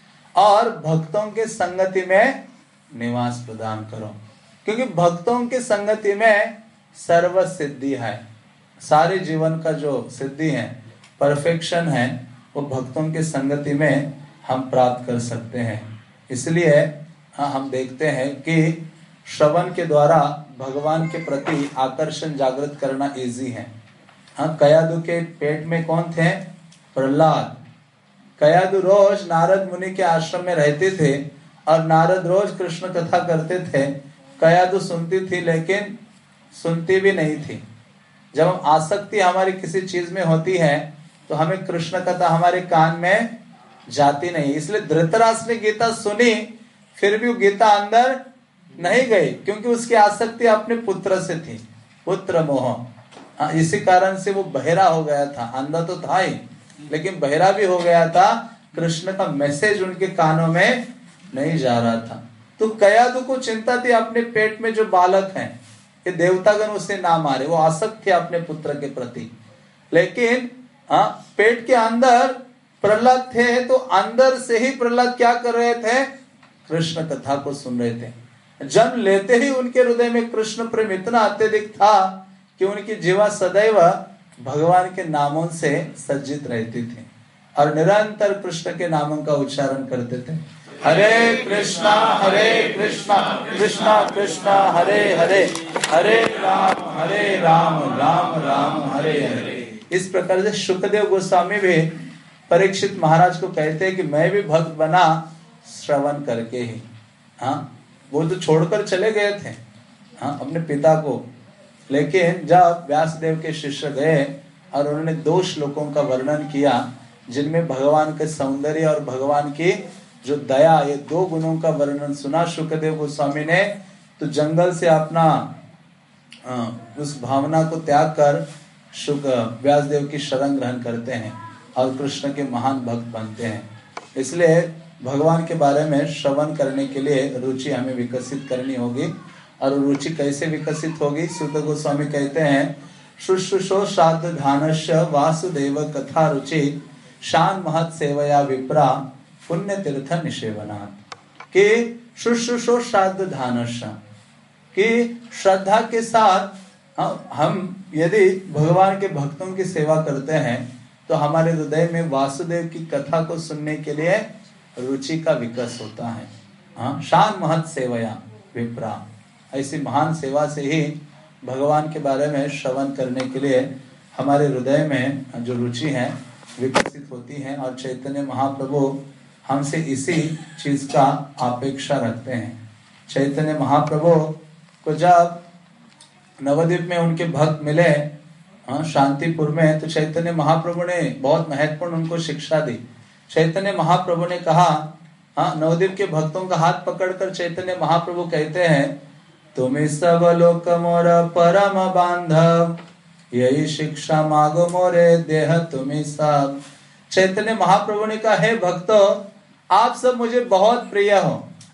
और भक्तों के संगति में निवास प्रदान करो। क्योंकि भक्तों की संगति में सर्व सिद्धि है। सारे जीवन का जो सिद्धि है, परफेक्शन है, वो भक्तों की संगति में हम प्राप्त कर सकते हैं। इसलिए हम देखते हैं कि श्रवण के द्वारा भगवान के प्रति आकर्षण जागृत करना इजी है। कयादु के पेट में कौन थे? प्रहलाद। कयादु रोज नारद मुनि के आश्रम में रहते थे और नारद रोज कृष्ण कथा करते थे। कयादु सुनती थी लेकिन सुनती भी नहीं थी। जब हम आसक्ति हमारी किसी चीज में होती है तो हमें कृष्ण कथा हमारे कान में जाती नहीं। इसलिए धृतराष्ट्र ने गीता सुनी, फिर भी वो गीता अंदर नहीं गई, क्योंकि उसकी आसक्ति अपने पुत्र से थी, पुत्र मोह। इसी कारण से वो बहरा हो गया था। अंधा तो था ही, लेकिन बहरा भी हो गया था। कृष्ण का मैसेज उनके कानों में नहीं जा रहा था। तो कयादु को चिंता थी अपने पेट में जो बालक हैं, ये देवतागण उसे ना मारे। वो आसक्त थे अपने पुत्र के प्रति। लेकिन पेट के अंदर प्रहलाद थे, तो अंदर से ही प्रहलाद क्या कर रहे थे? कृष्ण कथा को सुन रहे थे। जन्म लेते ही उनके हृदय में कृष्ण प्रेम इतना अत्यधिक था कि उनकी जीवा सदैव भगवान के नामों से सज्जित रहती थी और निरंतर कृष्ण के नामों का उच्चारण करते थे। हरे कृष्णा कृष्णा कृष्णा हरे हरे, हरे राम राम राम हरे हरे। इस प्रकार से शुकदेव गोस्वामी भी परीक्षित महाराज को कहते हैं कि मैं भी भक्त बना श्रवण करके ही। वो तो छोड़कर चले गए थे अपने पिता को, लेकिन जब व्यासदेव के शिष्य गए और उन्होंने 2 श्लोकों का वर्णन किया जिनमें भगवान के सौंदर्य और भगवान की जो दया, ये 2 गुणों का वर्णन सुना शुकदेव गोस्वामी ने, तो जंगल से अपना उस भावना को त्याग कर व्यासदेव की शरण ग्रहण करते हैं और कृष्ण के महान भक्त बनते हैं। इसलिए भगवान के बारे में श्रवण करने के लिए रुचि हमें विकसित करनी होगी। और रुचि कैसे विकसित होगी? सुत गोस्वामी कहते हैं, शुश्रूषो श्राद्ध ध्यानस्य वासुदेव कथा रुचि, शान महत सेवया विप्रा पुण्य तीर्थ निषेवनात्। कि शुश्रूषो श्राद्ध ध्यानस्य, कि श्रद्धा के साथ हम यदि भगवान के भक्तों की सेवा करते हैं तो हमारे हृदय में वासुदेव की कथा को सुनने के लिए रुचि का विकास होता है। शान महत सेवया विप्रा, ऐसी महान सेवा से ही भगवान के बारे में श्रवण करने के लिए हमारे हृदय में जो रुचि है विकसित होती है। और चैतन्य महाप्रभु हमसे इसी चीज का अपेक्षा रखते हैं। चैतन्य महाप्रभु को जब नवद्वीप में उनके भक्त मिले शांतिपुर में, तो चैतन्य महाप्रभु ने बहुत महत्वपूर्ण उनको शिक्षा दी। चैतन्य महाप्रभु ने कहा, नवद्वीप के भक्तों का हाथ पकड़कर चैतन्य महाप्रभु कहते हैं, तुम्हें सब लोक मोर परम बांधव, यही शिक्षा मागो मोरे देह तुम्हें सब। चैतन्य महाप्रभु ने कहा, हे भक्तों, आप सब मुझे बहुत प्रिय हो,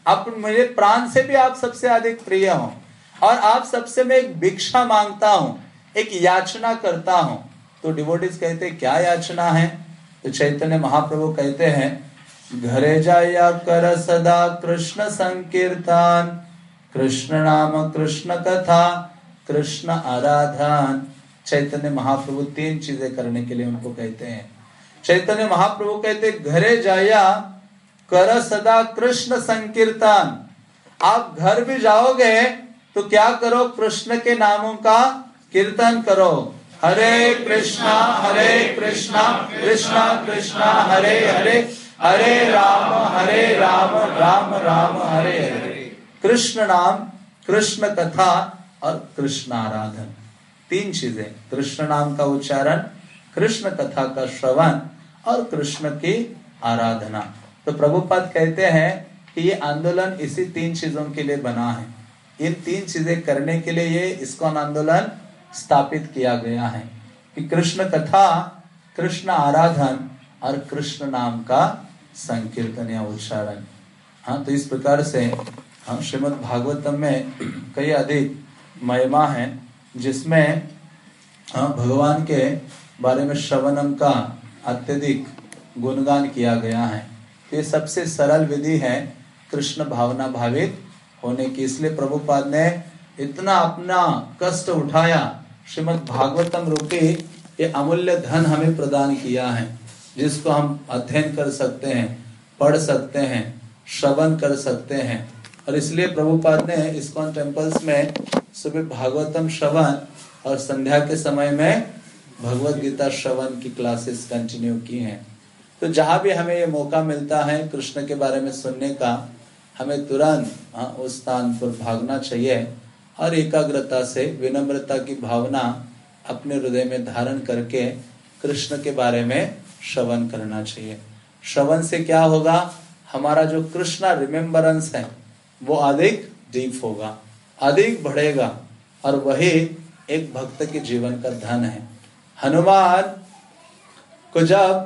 आप मेरे प्राण से भी आप सबसे अधिक प्रिय हो, और आप सबसे मैं एक भिक्षा मांगता हूं, एक याचना करता हूं। तो डिवोटीज कहते क्या याचना है? तो चैतन्य महाप्रभु कहते हैं, घरे जाया कर सदा कृष्ण संकीर्तन, कृष्ण नाम कृष्ण कथा कृष्ण आराधन। चैतन्य महाप्रभु 3 चीजें करने के लिए उनको कहते हैं। चैतन्य महाप्रभु कहते घरे जाया कर सदा कृष्ण संकीर्तन। आप घर भी जाओगे तो क्या करो? कृष्ण के नामों का कीर्तन करो। हरे कृष्णा कृष्णा कृष्णा हरे हरे, हरे राम राम राम हरे हरे। कृष्ण नाम, कृष्ण कथा और कृष्ण आराधन, 3 चीजें। कृष्ण नाम का उच्चारण, कृष्ण कथा का श्रवण और कृष्ण की आराधना। तो प्रभुपाद कहते हैं कि ये आंदोलन इसी 3 चीजों के लिए बना है। इन 3 चीजें करने के लिए ये इस्कॉन आंदोलन स्थापित किया गया है कि कृष्ण कथा, कृष्ण आराधन और कृष्ण नाम का संकीर्तन या उच्चारण। हाँ, तो इस प्रकार से हम श्रीमद् भागवतम में कई अधिक महिमा है जिसमें भगवान के बारे में श्रवणम का अत्यधिक गुणगान किया गया है। तो ये सबसे सरल विधि है कृष्ण भावना भावित होने की। इसलिए प्रभुपाद ने इतना अपना कष्ट उठाया, श्रीमद् भागवतम रूपी ये अमूल्य धन हमें प्रदान किया है, जिसको हम अध्ययन कर सकते हैं, पढ़ सकते हैं, श्रवण कर सकते हैं। और इसलिए प्रभुपाद ने इस्कॉन टेम्पल्स में सुबह भागवतम श्रवण और संध्या के समय में भगवत गीता श्रवण की क्लासेस कंटिन्यू की हैं। तो जहां भी हमें ये मौका मिलता है कृष्ण के बारे में सुनने का, हमें तुरंत उस स्थान पर भागना चाहिए और एकाग्रता से, विनम्रता की भावना अपने हृदय में धारण करके कृष्ण के बारे में श्रवण करना चाहिए। श्रवण से क्या होगा? हमारा जो कृष्णा रिमेम्बरेंस है वो अधिक डीप होगा, अधिक बढ़ेगा, और वही एक भक्त के जीवन का धन है। हनुमान को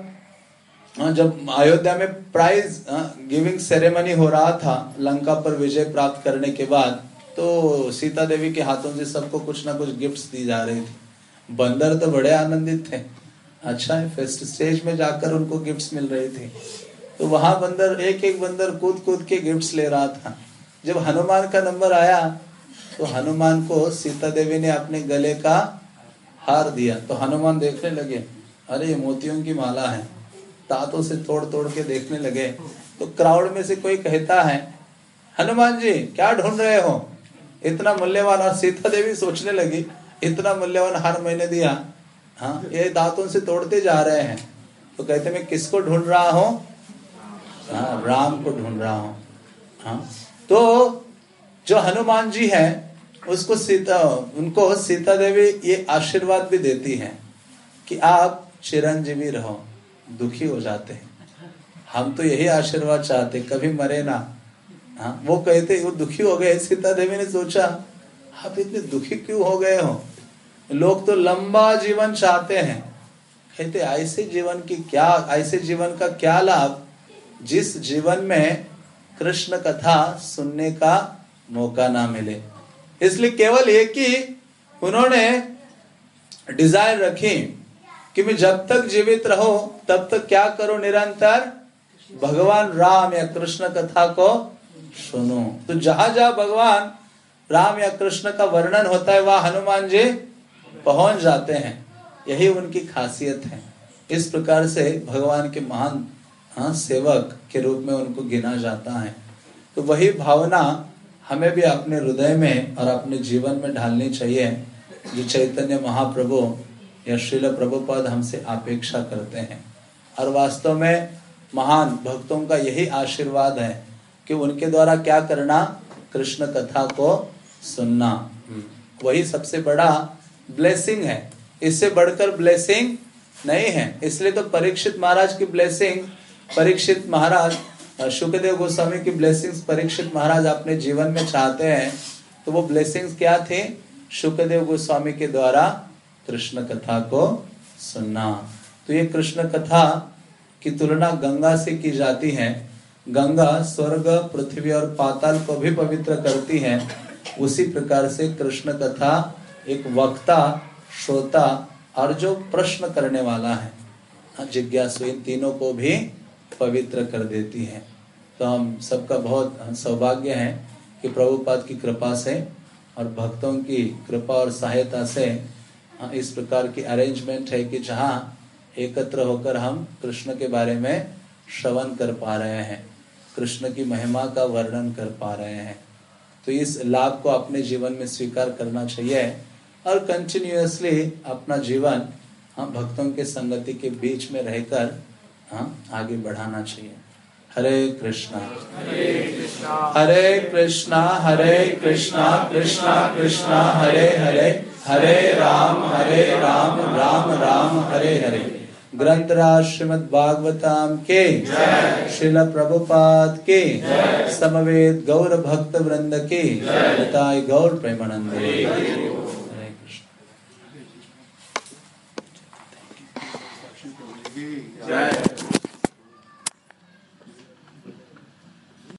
जब अयोध्या में प्राइज गिविंग सेरेमनी हो रहा था, लंका पर विजय प्राप्त करने के बाद, तो सीता देवी के हाथों से सबको कुछ ना कुछ गिफ्ट्स दी जा रही थी। बंदर तो बड़े आनंदित थे, अच्छा है, फर्स्ट स्टेज में जाकर उनको गिफ्ट्स मिल रही थी। तो वहां बंदर एक बंदर कूद कूद के गिफ्ट्स ले रहा था। जब हनुमान का नंबर आया तो हनुमान को सीता देवी ने अपने गले का हार दिया। तो हनुमान देखने लगे, अरे ये मोतियों की माला है, दांतों से तोड़ तोड़ के देखने लगे। तो क्राउड में से कोई कहता है, हनुमान जी क्या ढूंढ रहे हो, इतना मूल्यवान। और सीता देवी सोचने लगी, इतना मूल्यवान हार मैंने दिया, हाँ, ये दांतों से तोड़ते जा रहे हैं। तो कहते मैं किसको ढूंढ रहा हूँ? हाँ, राम को ढूंढ रहा हूँ। हाँ, तो जो हनुमान जी हैं उनको सीता देवी ये आशीर्वाद भी देती हैं कि आप चिरंजीवी रहो। दुखी हो जाते हैं, हम तो यही आशीर्वाद चाहते, कभी मरे ना। हाँ, वो कहते, वो दुखी हो गए। सीता देवी ने सोचा, आप इतने दुखी क्यों हो गए हो? लोग तो लंबा जीवन चाहते हैं। कहते ऐसे जीवन का क्या लाभ जिस जीवन में कृष्ण कथा सुनने का मौका ना मिले। इसलिए केवल एक ही उन्होंने डिजायर रखी कि मैं जब तक जीवित रहो तब तक क्या करो? निरंतर भगवान राम या कृष्ण कथा को सुनो। तो जहां जहां भगवान राम या कृष्ण का वर्णन होता है वहां हनुमान जी पहुंच जाते हैं। यही उनकी खासियत है। इस प्रकार से भगवान के महान सेवक के रूप में उनको गिना जाता है। तो वही भावना हमें भी अपने हृदय में और अपने जीवन में ढालनी चाहिए जो चैतन्य महाप्रभु या श्रील प्रभुपाद हमसे अपेक्षा करते हैं। और वास्तव में महान भक्तों का यही आशीर्वाद है कि उनके द्वारा क्या करना? कृष्ण कथा को सुनना, वही सबसे बड़ा ब्लेसिंग है। इससे बढ़कर ब्लेसिंग नहीं है। इसलिए तो परीक्षित महाराज की ब्लेसिंग, परीक्षित महाराज, शुकदेव गोस्वामी की ब्लेसिंग्स परीक्षित महाराज अपने जीवन में चाहते हैं। तो वो ब्लेसिंग्स क्या थे? शुकदेव गोस्वामी के द्वारा कृष्ण कथा को सुनना। तो ये कृष्ण कथा की तुलना गंगा से की जाती है। गंगा स्वर्ग पृथ्वी और पाताल को भी पवित्र करती है, उसी प्रकार से कृष्ण कथा एक वक्ता, श्रोता और जो प्रश्न करने वाला है, जिज्ञासु, इन तीनों को भी पवित्र कर देती है। तो हम सबका बहुत सौभाग्य है कि प्रभुपाद की कृपा से और भक्तों की कृपा और सहायता से इस प्रकार की अरेंजमेंट है कि जहाँ एकत्र होकर हम कृष्ण के बारे में श्रवण कर पा रहे हैं, कृष्ण की महिमा का वर्णन कर पा रहे हैं। तो इस लाभ को अपने जीवन में स्वीकार करना चाहिए और कंटिन्यूअसली अपना जीवन भक्तों के संगति के बीच में रहकर आगे बढ़ाना चाहिए। हरे कृष्णा हरे कृष्णा हरे कृष्णा कृष्णा कृष्णा हरे हरे, हरे राम राम राम हरे हरे। ग्रंथराज श्रीमद् भागवतम के श्रील प्रभुपाद के समवेत गौर भक्त वृंद के निताय गौर प्रेमानंद। हरे कृष्ण।